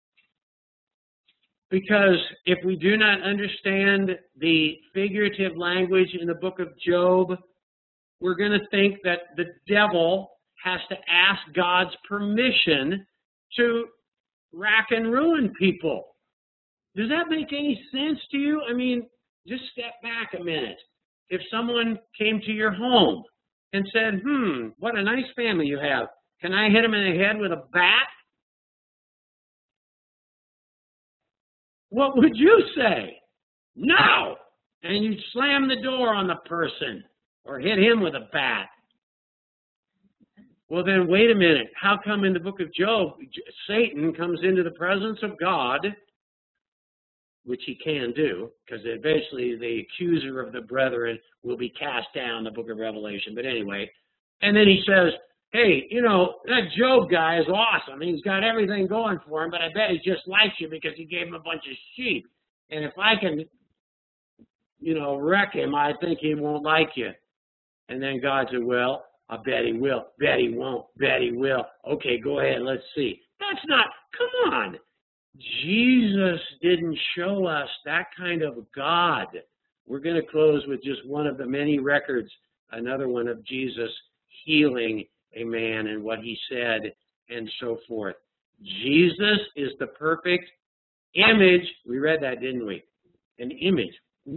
Because if we do not understand the figurative language in the book of Job, we're going to think that the devil has to ask God's permission to rack and ruin people. Does that make any sense to you? I mean, just step back a minute. If someone came to your home and said, hmm, what a nice family you have. Can I hit him in the head with a bat? What would you say? No! And you'd slam the door on the person or hit him with a bat. Well, then wait a minute. How come in the book of Job, Satan comes into the presence of God, which he can do, because eventually the accuser of the brethren will be cast down, the book of Revelation. But anyway, and then he says, hey, you know, that Job guy is awesome. He's got everything going for him, but I bet he just likes you because you gave him a bunch of sheep. And if I can, you know, wreck him, I think he won't like you. And then God said, well, I bet he will. Bet he won't. Bet he will. Okay, go ahead. Let's see. That's not, come on. Jesus didn't show us that kind of God. We're going to close with just one of the many records, another one of Jesus healing a man and what he said and so forth. Jesus is the perfect image. We read that, didn't we? An image.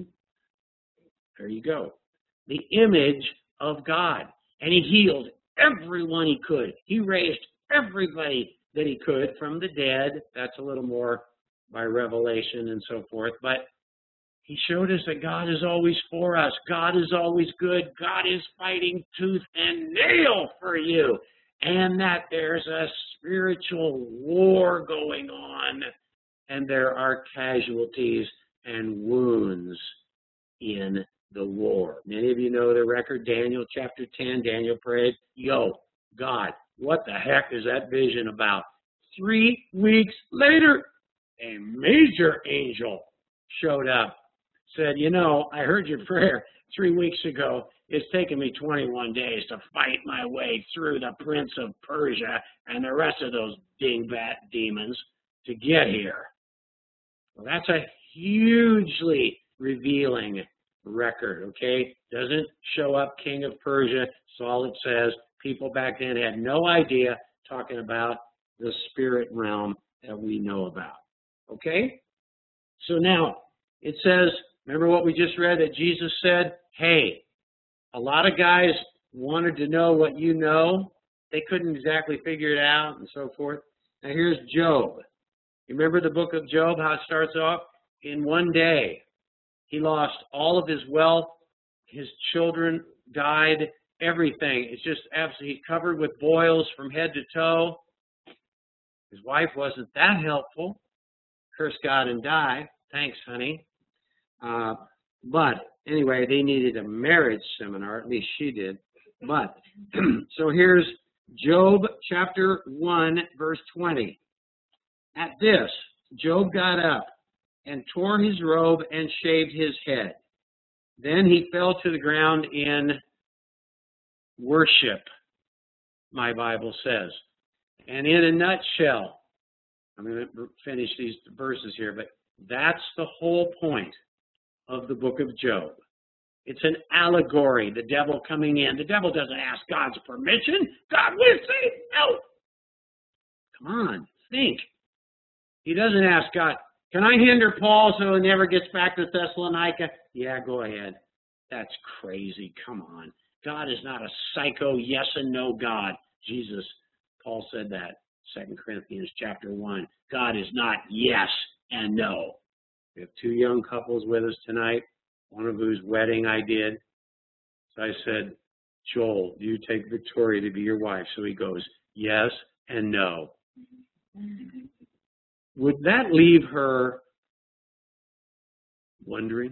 There you go. The image of God. And he healed everyone he could. He raised everybody that he could from the dead. That's a little more by revelation and so forth. But he showed us that God is always for us. God is always good. God is fighting tooth and nail for you. And that there's a spiritual war going on. And there are casualties and wounds in the war. Many of you know the record, Daniel chapter ten. Daniel prayed, yo, God, what the heck is that vision about? Three weeks later, a major angel showed up. Said, you know, I heard your prayer three weeks ago. It's taken me twenty-one days to fight my way through the Prince of Persia and the rest of those dingbat demons to get here. Well, that's a hugely revealing record, okay? Doesn't show up King of Persia. That's all it says. People back then had no idea, talking about the spirit realm that we know about. Okay? So now, it says, remember what we just read, that Jesus said, hey, a lot of guys wanted to know what you know. They couldn't exactly figure it out and so forth. Now here's Job. You remember the book of Job, how it starts off? In one day, he lost all of his wealth. His children died. Everything. It's just absolutely covered with boils from head to toe. His wife wasn't that helpful. Curse God and die. Thanks, honey. Uh, but anyway, they needed a marriage seminar. At least she did. But so here's Job chapter one, verse twenty. At this, Job got up and tore his robe and shaved his head. Then he fell to the ground in worship, my Bible says. And in a nutshell, I'm going to finish these verses here, but that's the whole point of the book of Job. It's an allegory, the devil coming in. The devil doesn't ask God's permission. God will say no. Come on, think. He doesn't ask God, can I hinder Paul so he never gets back to Thessalonica? Yeah, go ahead. That's crazy. Come on. God is not a psycho yes and no God. Jesus, Paul said that, Second Corinthians chapter one. God is not yes and no. We have two young couples with us tonight, one of whose wedding I did. So I said, Joel, do you take Victoria to be your wife? So he goes, yes and no. Would that leave her wondering?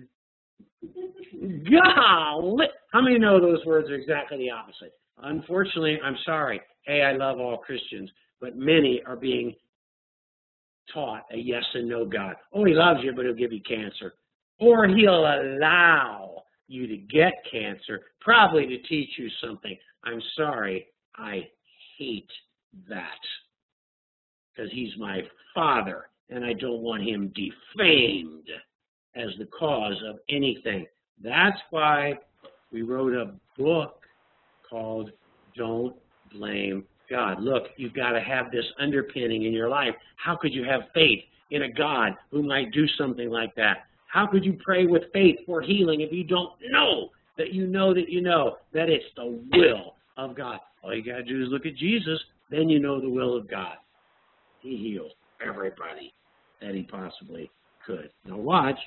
Golly! How many know those words are exactly the opposite? Unfortunately, I'm sorry. Hey, I love all Christians, but many are being taught a yes and no God. Oh, he loves you, but he'll give you cancer. Or he'll allow you to get cancer, probably to teach you something. I'm sorry, I hate that. Because he's my father, and I don't want him defamed as the cause of anything. That's why we wrote a book called Don't Blame God. Look, you've got to have this underpinning in your life. How could you have faith in a God who might do something like that? How could you pray with faith for healing if you don't know that you know that you know that it's the will of God? All you got to do is look at Jesus, then you know the will of God. He heals everybody that he possibly could. Now watch.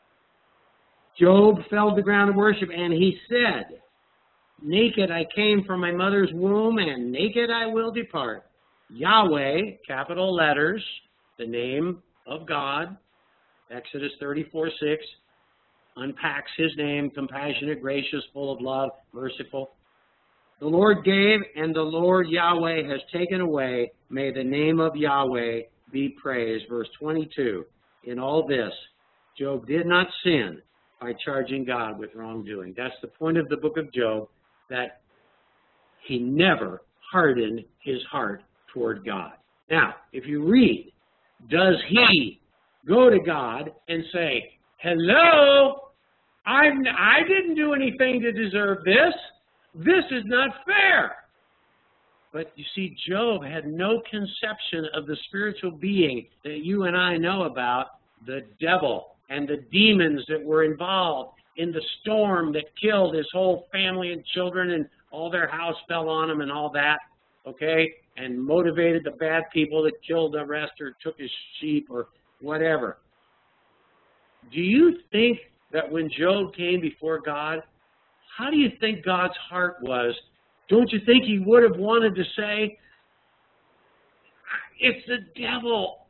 Job fell to the ground of worship, and he said, naked I came from my mother's womb, and naked I will depart. Yahweh, capital letters, the name of God, Exodus thirty-four six, unpacks his name, compassionate, gracious, full of love, merciful. The Lord gave, and the Lord Yahweh has taken away. May the name of Yahweh be praised. Verse twenty-two, in all this, Job did not sin by charging God with wrongdoing. That's the point of the book of Job, that he never hardened his heart toward God. Now, if you read, does he go to God and say, hello, I'm, I didn't do anything to deserve this. This is not fair. But you see, Job had no conception of the spiritual being that you and I know about, the devil, and the demons that were involved in the storm that killed his whole family and children, and all their house fell on him and all that, okay, and motivated the bad people that killed the rest or took his sheep or whatever. Do you think that when Job came before God, how do you think God's heart was? Don't you think he would have wanted to say, it's the devil,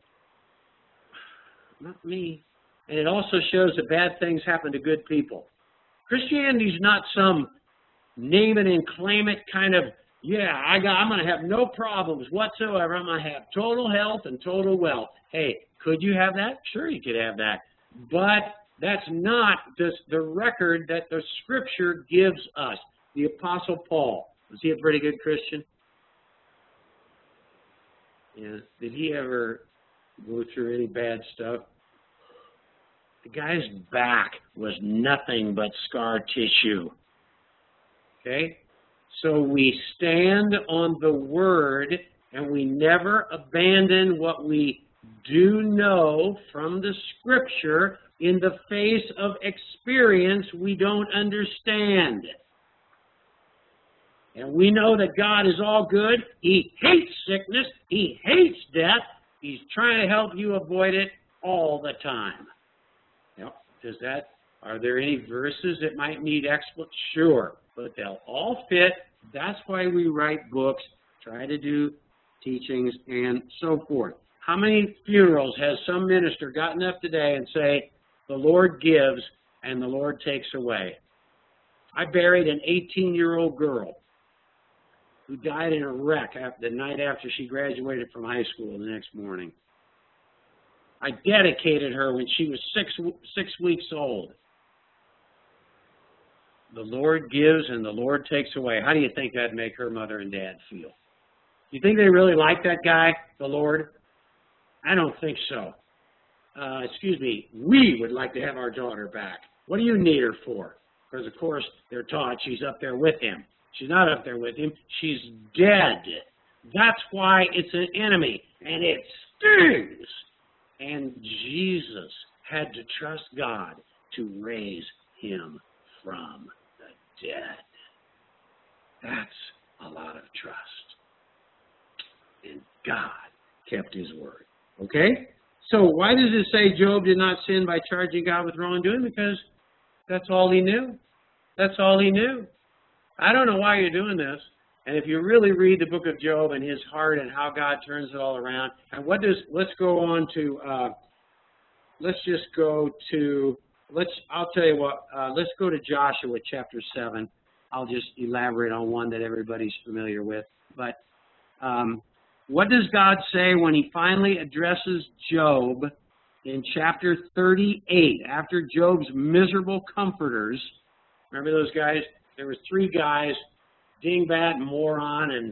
not me? And it also shows that bad things happen to good people. Christianity is not some name it and claim it kind of, yeah, I got, I'm going to have no problems whatsoever. I'm going to have total health and total wealth. Hey, could you have that? Sure, you could have that. But that's not the, the record that the Scripture gives us. The Apostle Paul, was he a pretty good Christian? Yeah. Did he ever go through any bad stuff? The guy's back was nothing but scar tissue. Okay? So we stand on the Word, and we never abandon what we do know from the Scripture in the face of experience we don't understand. And we know that God is all good. He hates sickness. He hates death. He's trying to help you avoid it all the time. Yep. Does that, are there any verses that might need explanation? Sure, but they'll all fit. That's why we write books, try to do teachings, and so forth. How many funerals has some minister gotten up today and say, the Lord gives and the Lord takes away? I buried an eighteen-year-old girl who died in a wreck after, the night after she graduated from high school the next morning. I dedicated her when she was six, six weeks old. The Lord gives and the Lord takes away. How do you think that'd make her mother and dad feel? You think they really like that guy, the Lord? I don't think so. Uh, excuse me, we would like to have our daughter back. What do you need her for? Because, of course, they're taught she's up there with him. She's not up there with him. She's dead. That's why it's an enemy, and it stings. And Jesus had to trust God to raise him from the dead. That's a lot of trust. And God kept his word. Okay? So why does it say Job did not sin by charging God with wrongdoing? Because that's all he knew. That's all he knew. I don't know why you're doing this. And if you really read the book of Job and his heart and how God turns it all around, and what does, let's go on to, uh, let's just go to, let's, I'll tell you what, uh, let's go to Joshua chapter seven. I'll just elaborate on one that everybody's familiar with. But um, what does God say when he finally addresses Job in chapter thirty-eight, after Job's miserable comforters? Remember those guys? There was three guys, dingbat, moron, and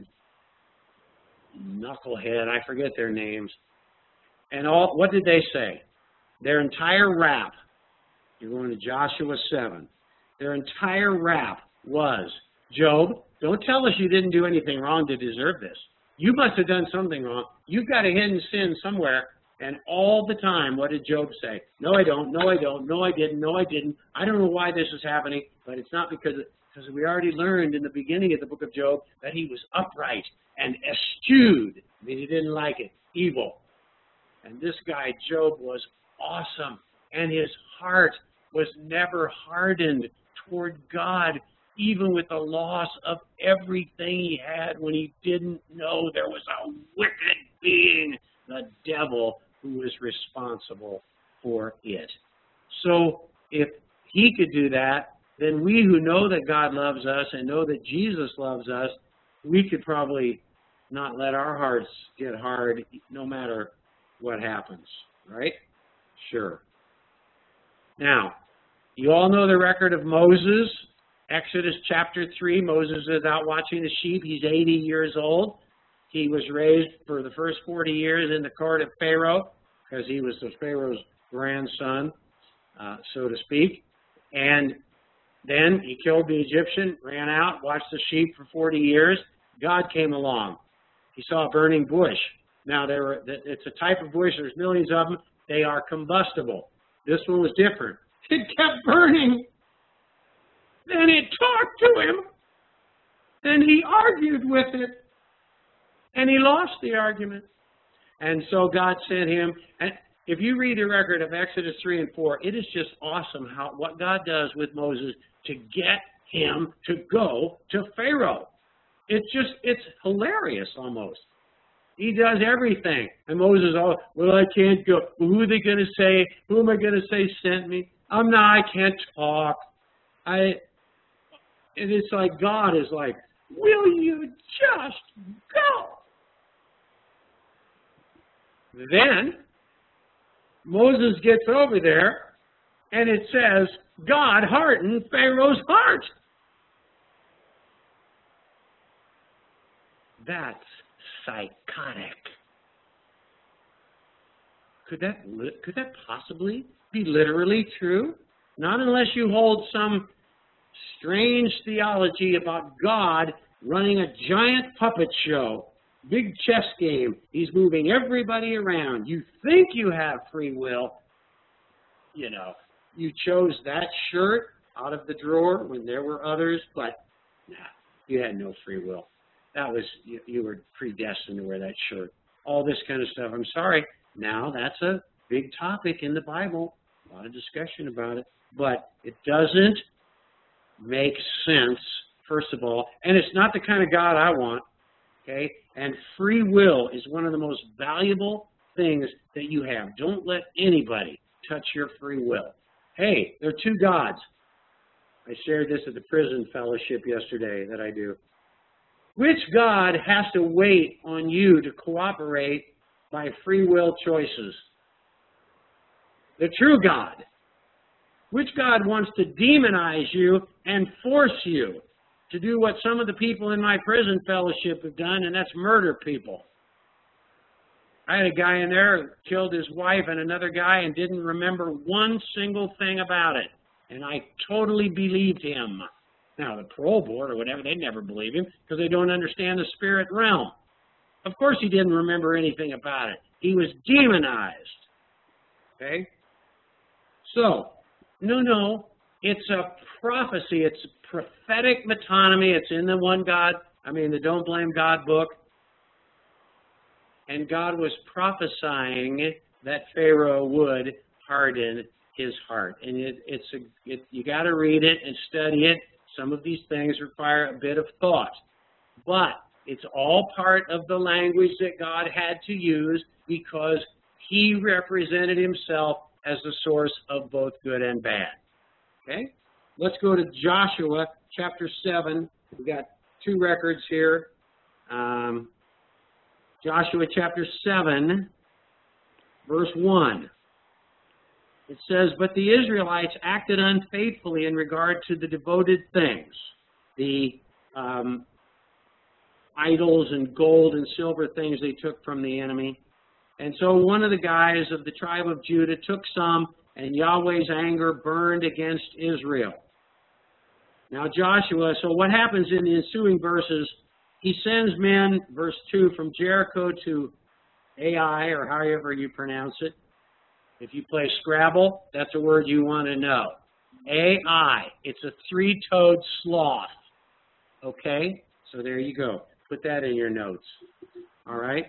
knucklehead. I forget their names. And all, what did they say? Their entire rap, you're going to Joshua seven, their entire rap was, Job, don't tell us you didn't do anything wrong to deserve this. You must have done something wrong. You've got a hidden sin somewhere. And all the time, what did Job say? No, I don't. No, I don't. No, I didn't. No, I didn't. I don't know why this is happening, but it's not because, because we already learned in the beginning of the book of Job that he was upright and eschewed. I mean, he didn't like it. Evil. And this guy, Job, was awesome. And his heart was never hardened toward God, even with the loss of everything he had when he didn't know there was a wicked being, the devil, who was responsible for it. So if he could do that, then we who know that God loves us and know that Jesus loves us, we could probably not let our hearts get hard no matter what happens, right? Sure. Now, you all know the record of Moses. Exodus chapter three, Moses is out watching the sheep. He's eighty years old. He was raised for the first forty years in the court of Pharaoh, because he was the Pharaoh's grandson, uh, so to speak. And then he killed the Egyptian, ran out, watched the sheep for forty years. God came along. He saw a burning bush. Now, there were, it's a type of bush. There's millions of them. They are combustible. This one was different. It kept burning. Then it talked to him. Then he argued with it. And he lost the argument. And so God sent him. And if you read the record of Exodus three and four, it is just awesome how what God does with Moses to get him to go to Pharaoh. It's just, it's hilarious almost. He does everything. And Moses, oh, well, I can't go. Well, who are they going to say? Who am I going to say sent me? I'm not, I can't talk. I, and it's like God is like, will you just go? Then Moses gets over there, and it says, God hardened Pharaoh's heart. That's psychotic. Could that, could that possibly be literally true? Not unless you hold some strange theology about God running a giant puppet show. Big chess game. He's moving everybody around. You think you have free will. You know, you chose that shirt out of the drawer when there were others, but nah, you had no free will. That was, you, you were predestined to wear that shirt. All this kind of stuff. I'm sorry. Now, that's a big topic in the Bible. A lot of discussion about it. But it doesn't make sense, first of all. And it's not the kind of God I want. Okay? And free will is one of the most valuable things that you have. Don't let anybody touch your free will. Hey, there are two gods. I shared this at the prison fellowship yesterday that I do. Which God has to wait on you to cooperate by free will choices? The true God. Which God wants to demonize you and force you to do what some of the people in my prison fellowship have done, and that's murder people? I had a guy in there who killed his wife and another guy and didn't remember one single thing about it. And I totally believed him. Now, the parole board or whatever, they never believe him because they don't understand the spirit realm. Of course he didn't remember anything about it. He was demonized. Okay? So, no, no, it's a prophecy. It's prophetic metonymy. It's in the One God, I mean, the Don't Blame God book. And God was prophesying that Pharaoh would harden his heart. And it, it's a, it, you got to read it and study it. Some of these things require a bit of thought. But it's all part of the language that God had to use because he represented himself as the source of both good and bad. Okay? Let's go to Joshua chapter seven. We've got two records here. Um, Joshua chapter seven, verse one. It says, "But the Israelites acted unfaithfully in regard to the devoted things, the um, idols and gold and silver things they took from the enemy. And so one of the guys of the tribe of Judah took some, and Yahweh's anger burned against Israel." Now Joshua, so what happens in the ensuing verses, he sends men, verse two, from Jericho to Ai, or however you pronounce it. If you play Scrabble, that's a word you want to know. Ai, it's a three-toed sloth. Okay? So there you go. Put that in your notes. All right?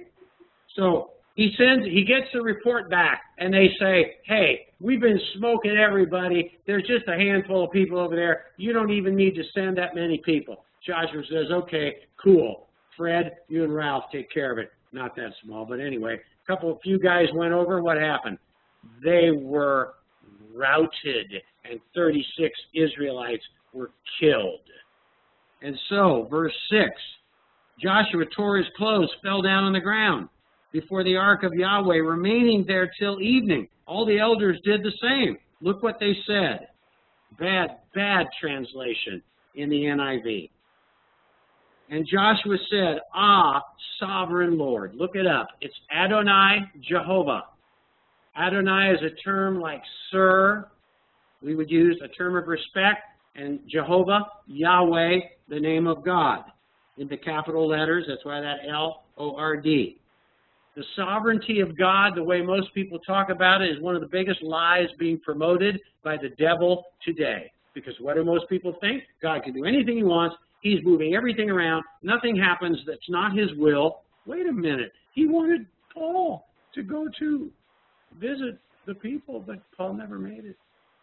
So he sends, he gets the report back, and they say, "Hey, we've been smoking everybody. There's just a handful of people over there. You don't even need to send that many people." Joshua says, "Okay, cool. Fred, you and Ralph take care of it." Not that small, but anyway, a couple, a few guys went over. What happened? They were routed, and thirty-six Israelites were killed. And so, verse six, Joshua tore his clothes, fell down on the ground before the ark of Yahweh, remaining there till evening. All the elders did the same. Look what they said. Bad, bad translation in the N I V. "And Joshua said, Ah, sovereign Lord." Look it up. It's Adonai Jehovah. Adonai is a term like sir. We would use a term of respect. And Jehovah, Yahweh, the name of God. In the capital letters, that's why that L O R D. The sovereignty of God, the way most people talk about it, is one of the biggest lies being promoted by the devil today. Because what do most people think? God can do anything he wants. He's moving everything around. Nothing happens that's not his will. Wait a minute. He wanted Paul to go to visit the people, but Paul never made it.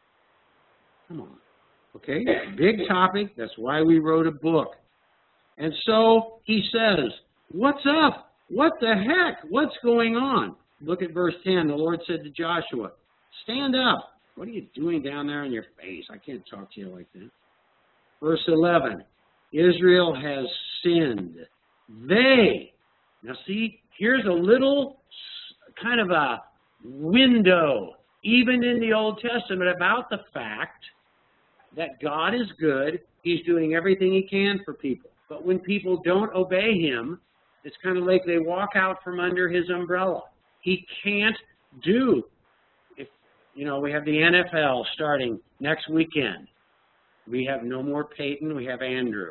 Come on. Okay? Big topic. That's why we wrote a book. And so he says, "What's up? What the heck? What's going on?" Look at verse ten. The Lord said to Joshua, "Stand up." What are you doing down there on your face? I can't talk to you like that. Verse eleven. Israel has sinned. They. Now see, here's a little kind of a window, even in the Old Testament, about the fact that God is good. He's doing everything he can for people. But when people don't obey him, it's kind of like they walk out from under his umbrella. He can't do. If you know, we have the N F L starting next weekend. We have no more Peyton, we have Andrew.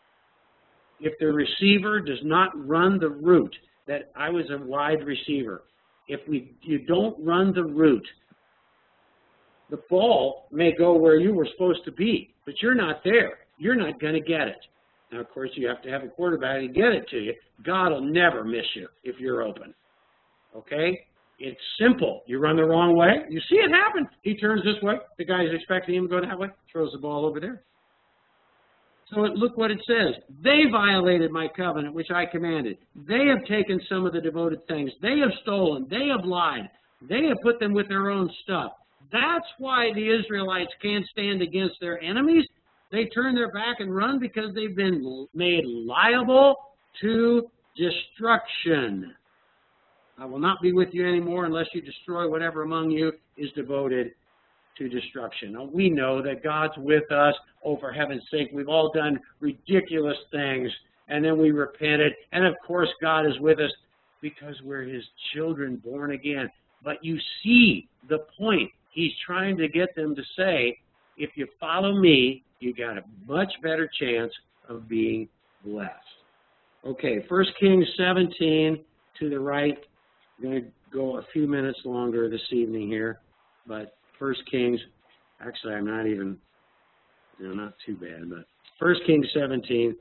If the receiver does not run the route, that I was a wide receiver. If we you don't run the route, the ball may go where you were supposed to be, but you're not there. You're not going to get it. Now, of course, you have to have a quarterback to get it to you. God will never miss you if you're open. Okay? It's simple. You run the wrong way. You see it happen. He turns this way. The guy's expecting him to go that way. Throws the ball over there. So look what it says. They violated my covenant, which I commanded. They have taken some of the devoted things. They have stolen. They have lied. They have put them with their own stuff. That's why the Israelites can't stand against their enemies. They turn their back and run because they've been made liable to destruction. I will not be with you anymore unless you destroy whatever among you is devoted to destruction. Now, we know that God's with us. Oh, for heaven's sake, we've all done ridiculous things, and then we repented. And, of course, God is with us because we're his children born again. But you see the point. He's trying to get them to say, if you follow me, you got a much better chance of being blessed. Okay, First Kings seventeen to the right. I'm going to go a few minutes longer this evening here. but First Kings, actually I'm not even, you know, not too bad, but First Kings seventeen,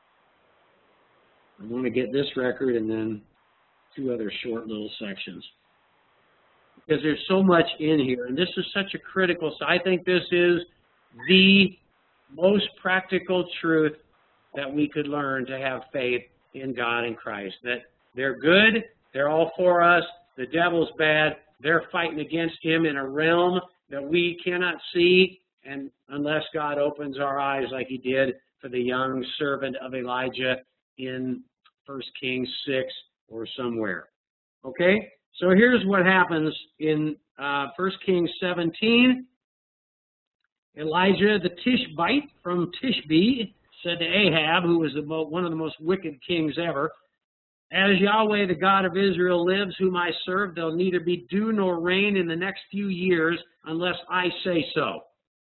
I want to get this record and then two other short little sections. Because there's so much in here, and this is such a critical, so I think this is the most practical truth that we could learn to have faith in God and Christ. That they're good, they're all for us, the devil's bad, they're fighting against him in a realm that we cannot see, and unless God opens our eyes like he did for the young servant of Elijah in First Kings six or somewhere. Okay? So here's what happens in uh, First Kings seventeen. Elijah the Tishbite from Tishbe said to Ahab, who was the mo one of the most wicked kings ever, "As Yahweh, the God of Israel, lives, whom I serve, there'll neither be dew nor rain in the next few years unless I say so."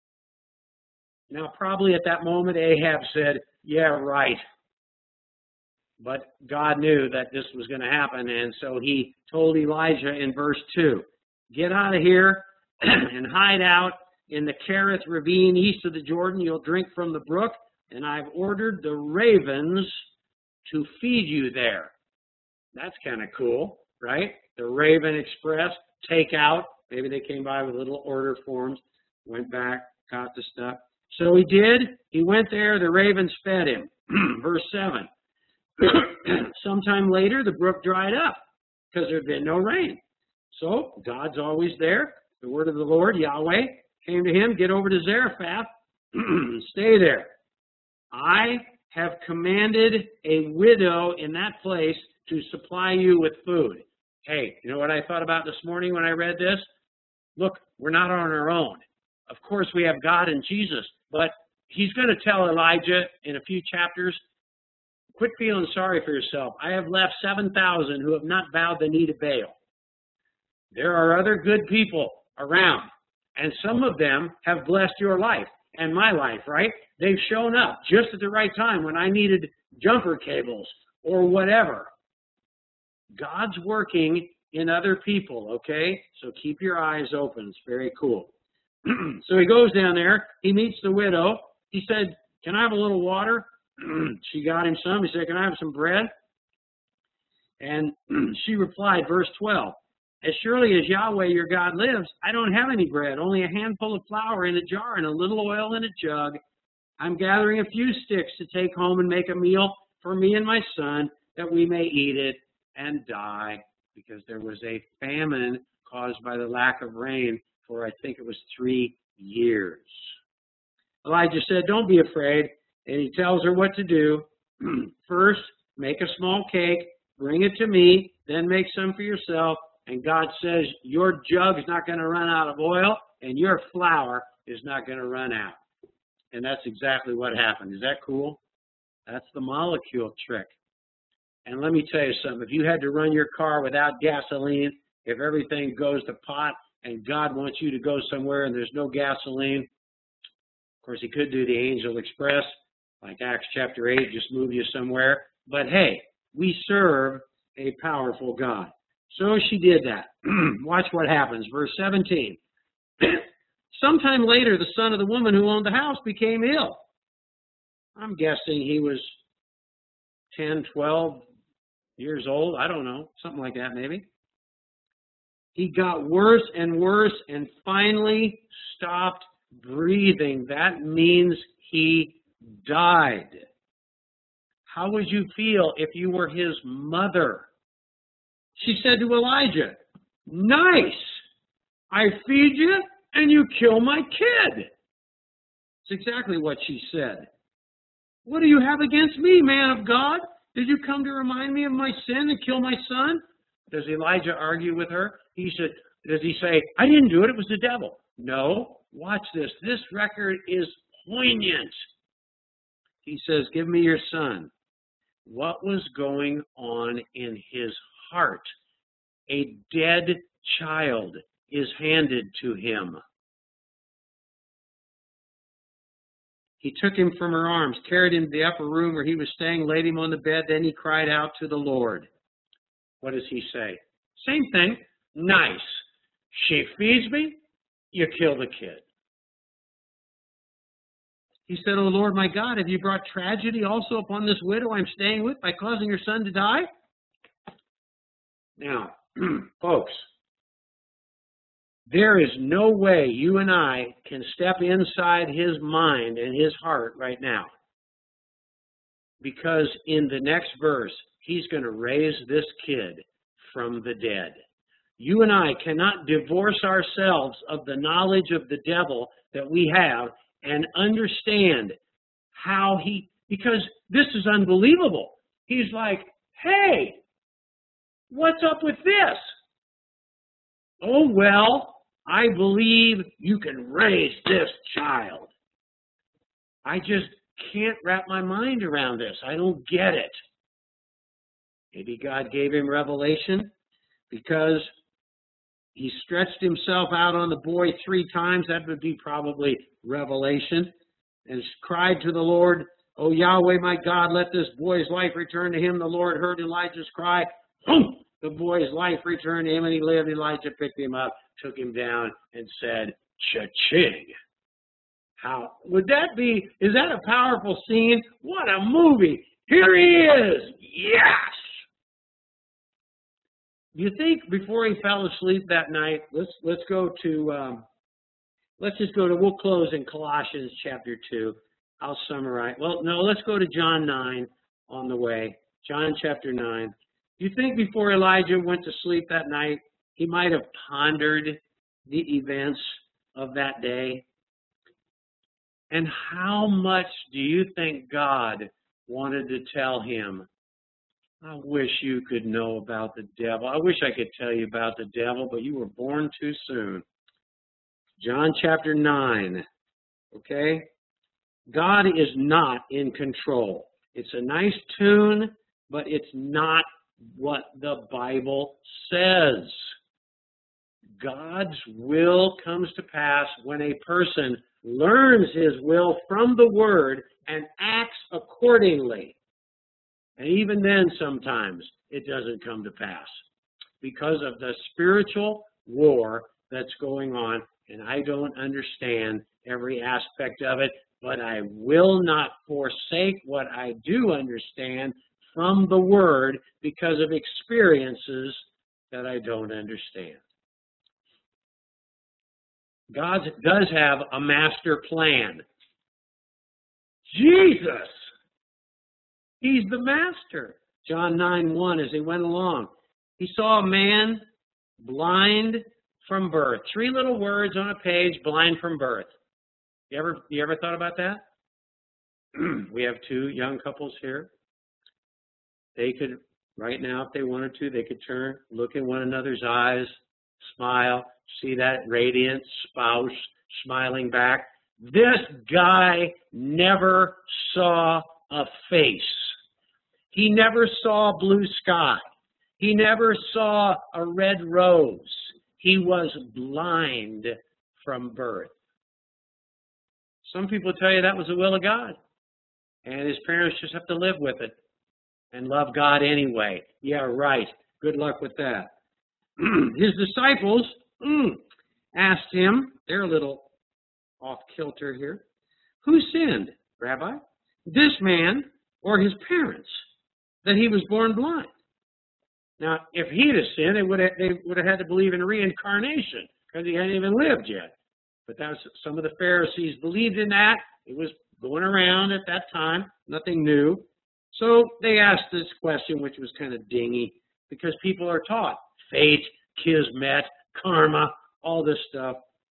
Now, probably at that moment, Ahab said, "Yeah, right." But God knew that this was going to happen, and so he told Elijah in verse two, "Get out of here and hide out in the Kerith ravine east of the Jordan. You'll drink from the brook, and I've ordered the ravens to feed you there." That's kind of cool, right? The Raven Express, take out. Maybe they came by with little order forms, went back, got the stuff. So he did. He went there. The ravens fed him. Verse seven. Sometime later, the brook dried up because there had been no rain. So God's always there. The word of the Lord, Yahweh, came to him, "Get over to Zarephath, stay there. I have commanded a widow in that place to supply you with food." Hey, you know what I thought about this morning when I read this? Look, we're not on our own. Of course, we have God and Jesus, but he's going to tell Elijah in a few chapters, "Quit feeling sorry for yourself. I have left seven thousand who have not bowed the knee to Baal." There are other good people around, and some of them have blessed your life and my life, right? They've shown up just at the right time when I needed jumper cables or whatever. God's working in other people, okay? So keep your eyes open. It's very cool. So he goes down there. He meets the widow. He said, "Can I have a little water?" She got him some. He said, "Can I have some bread?" And she replied, verse twelve, "As surely as Yahweh your God lives, I don't have any bread, only a handful of flour in a jar and a little oil in a jug. I'm gathering a few sticks to take home and make a meal for me and my son, that we may eat it and die," because there was a famine caused by the lack of rain for, I think it was three years. Elijah said, "Don't be afraid." And he tells her what to do. First, make a small cake, bring it to me, then make some for yourself. And God says, your jug's not going to run out of oil, and your flour is not going to run out. And that's exactly what happened. Is that cool? That's the molecule trick. And let me tell you something. If you had to run your car without gasoline, if everything goes to pot, and God wants you to go somewhere and there's no gasoline, of course, he could do the Angel Express, like Acts chapter eight, just move you somewhere. But hey, we serve a powerful God. So she did that. Watch what happens. Verse seventeen. Sometime later, the son of the woman who owned the house became ill. I'm guessing he was ten, twelve years old. I don't know. Something like that, maybe. He got worse and worse and finally stopped breathing. That means he died. How would you feel if you were his mother? She said to Elijah, "Nice. I feed you and you kill my kid." It's exactly what she said. "What do you have against me, man of God? Did you come to remind me of my sin and kill my son?" Does Elijah argue with her? He said, does he say, "I didn't do it, it was the devil"? No. Watch this. This record is poignant. He says, "Give me your son." What was going on in his heart? A dead child is handed to him. He took him from her arms, carried him to the upper room where he was staying, laid him on the bed. Then he cried out to the Lord. What does he say? Same thing. Nice. She feeds me, you kill the kid. He said, "O Lord my God, have you brought tragedy also upon this widow I'm staying with by causing her son to die?" Now, folks, there is no way you and I can step inside his mind and his heart right now. Because in the next verse, he's going to raise this kid from the dead. You and I cannot divorce ourselves of the knowledge of the devil that we have and understand how he, because this is unbelievable. He's like, "Hey, what's up with this? Oh, well, I believe you can raise this child." I just can't wrap my mind around this. I don't get it. Maybe God gave him revelation because he stretched himself out on the boy three times. That would be probably revelation. And cried to the Lord, "O Yahweh, my God, let this boy's life return to him." The Lord heard Elijah's cry. Boom! The boy's life returned to him, and he lived. Elijah picked him up, took him down, and said, "Cha-ching." How would that be? Is that a powerful scene? What a movie. Here he is. Yes. Do you think before he fell asleep that night, let's let's go to, um, let's just go to, we'll close in Colossians chapter two. I'll summarize. Well, no, let's go to John nine on the way. John chapter nine. Do you think before Elijah went to sleep that night, he might have pondered the events of that day? And how much do you think God wanted to tell him? I wish you could know about the devil. I wish I could tell you about the devil, but you were born too soon. John chapter nine, okay? God is not in control. It's a nice tune, but it's not what the Bible says. God's will comes to pass when a person learns his will from the Word and acts accordingly. And even then, sometimes it doesn't come to pass because of the spiritual war that's going on. And I don't understand every aspect of it, but I will not forsake what I do understand from the Word because of experiences that I don't understand. God does have a master plan. Jesus! He's the master. John nine one, as he went along, he saw a man blind from birth. Three little words on a page, blind from birth. You ever, you ever thought about that? We have two young couples here. They could, right now, if they wanted to, they could turn, look in one another's eyes, smile, see that radiant spouse smiling back. This guy never saw a face. He never saw blue sky. He never saw a red rose. He was blind from birth. Some people tell you that was the will of God, and his parents just have to live with it and love God anyway. Yeah, right. Good luck with that. His disciples mm, asked him, they're a little off kilter here, "Who sinned, Rabbi, this man or his parents, that he was born blind?" Now, if he'd have sinned, they would have, they would have had to believe in reincarnation because he hadn't even lived yet. But that was, some of the Pharisees believed in that. It was going around at that time, nothing new. So they asked this question, which was kind of dingy, because people are taught fate, kismet, karma, all this stuff.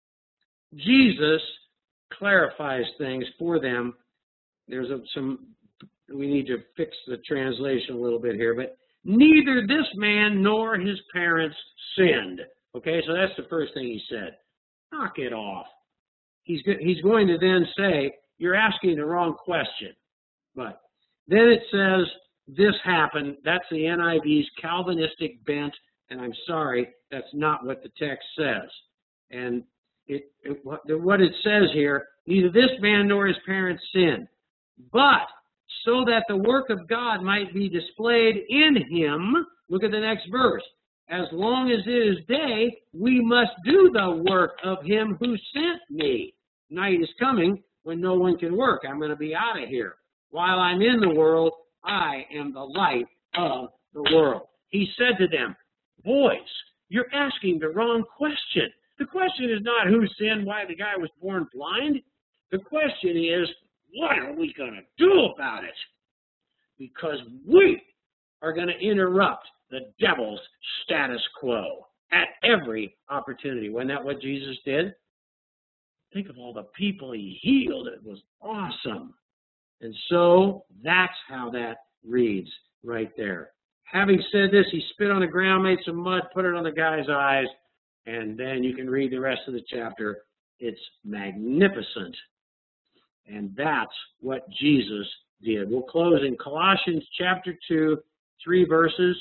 Jesus clarifies things for them. There's a, some, we need to fix the translation a little bit here, but neither this man nor his parents sinned. Okay, so that's the first thing he said. Knock it off. He's, he's going to then say, you're asking the wrong question. But then it says, this happened. That's the N I V's Calvinistic bent, and I'm sorry, that's not what the text says. And it, it, what it says here, neither this man nor his parents sinned, but so that the work of God might be displayed in him. Look at the next verse. as long as it is day, we must do the work of him who sent me. Night is coming when no one can work. I'm going to be out of here. While I'm in the world, I am the light of the world. He said to them, boys, you're asking the wrong question. The question is not who sinned, why the guy was born blind. The question is, what are we going to do about it? Because we are going to interrupt the devil's status quo at every opportunity. Wasn't that what Jesus did? Think of all the people he healed. It was awesome. And so that's how that reads right there. Having said this, he spit on the ground, made some mud, put it on the guy's eyes, and then you can read the rest of the chapter. It's magnificent. And that's what Jesus did. We'll close in Colossians chapter two, three verses.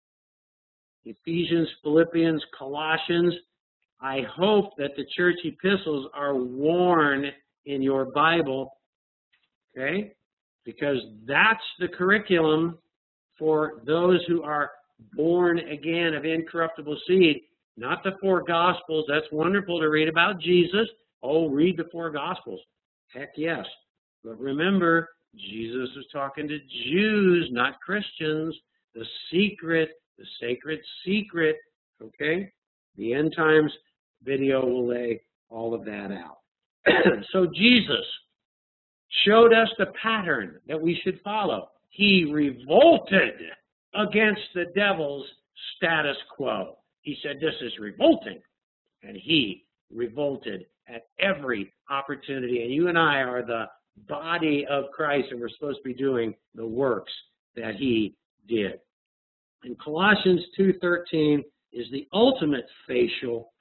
Ephesians, Philippians, Colossians. I hope that the church epistles are worn in your Bible, okay? Because that's the curriculum for those who are born again of incorruptible seed, not the four Gospels. That's wonderful to read about Jesus. Oh, read the four Gospels. Heck yes. But remember, Jesus was talking to Jews, not Christians. The secret, the sacred secret, okay? The end times video will lay all of that out. So Jesus showed us the pattern that we should follow. He revolted against the devil's status quo. He said, this is revolting. And he revolted at every opportunity. And you and I are the body of Christ, and we're supposed to be doing the works that he did. And Colossians two thirteen is the ultimate facial.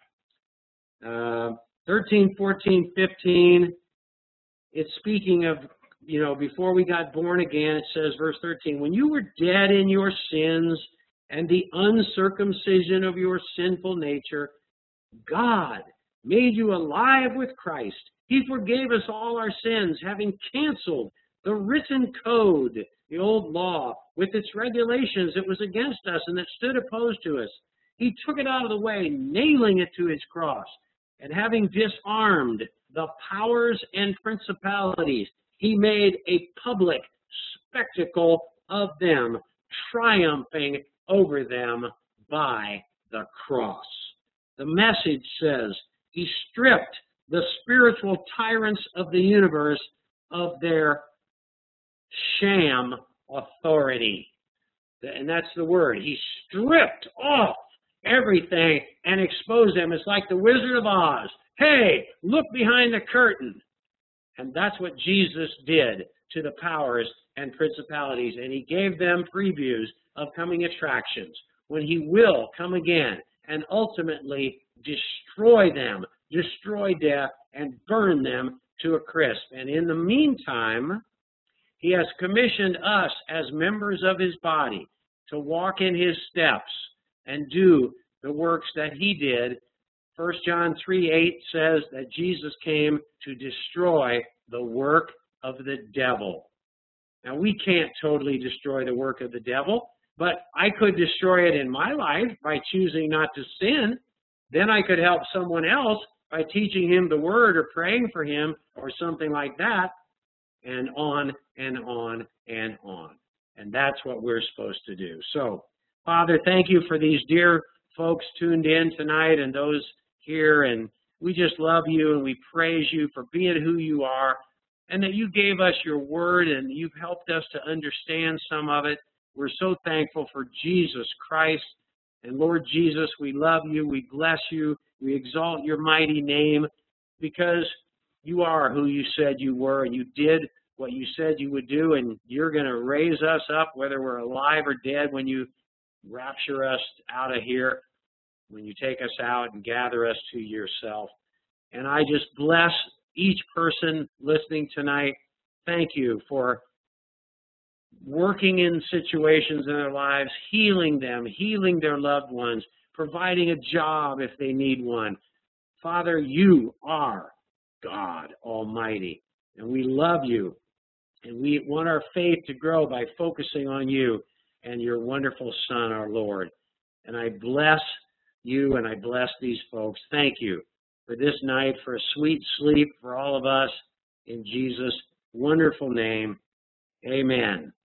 Uh, thirteen, fourteen, fifteen, it's speaking of, you know, before we got born again, it says, verse thirteen, when you were dead in your sins and the uncircumcision of your sinful nature, God made you alive with Christ. He forgave us all our sins, having canceled the written code, the old law, with its regulations that was against us and that stood opposed to us. He took it out of the way, nailing it to his cross. And having disarmed the powers and principalities, he made a public spectacle of them, triumphing over them by the cross. The Message says he stripped the spiritual tyrants of the universe of their sham authority. And that's the word. He stripped off everything and exposed them. It's like the Wizard of Oz. Hey, look behind the curtain. And that's what Jesus did to the powers and principalities. And he gave them previews of coming attractions when he will come again and ultimately destroy them, destroy death, and burn them to a crisp. And in the meantime, he has commissioned us as members of his body to walk in his steps and do the works that he did. First John three eight says that Jesus came to destroy the work of the devil. Now, we can't totally destroy the work of the devil, but I could destroy it in my life by choosing not to sin. Then I could help someone else by teaching him the word or praying for him or something like that, and on and on and on. And that's what we're supposed to do. So, Father, thank you for these dear folks tuned in tonight and those here. And we just love you and we praise you for being who you are and that you gave us your word and you've helped us to understand some of it. We're so thankful for Jesus Christ. And Lord Jesus, we love you. We bless you. We exalt your mighty name because you are who you said you were and you did what you said you would do, and you're going to raise us up whether we're alive or dead when you rapture us out of here, when you take us out and gather us to yourself. And I just bless each person listening tonight. Thank you for working in situations in their lives, healing them, healing their loved ones, providing a job if they need one. Father, you are God Almighty, and we love you, and we want our faith to grow by focusing on you and your wonderful Son, our Lord. And I bless you and I bless these folks. Thank you for this night, for a sweet sleep for all of us. In Jesus' wonderful name, amen.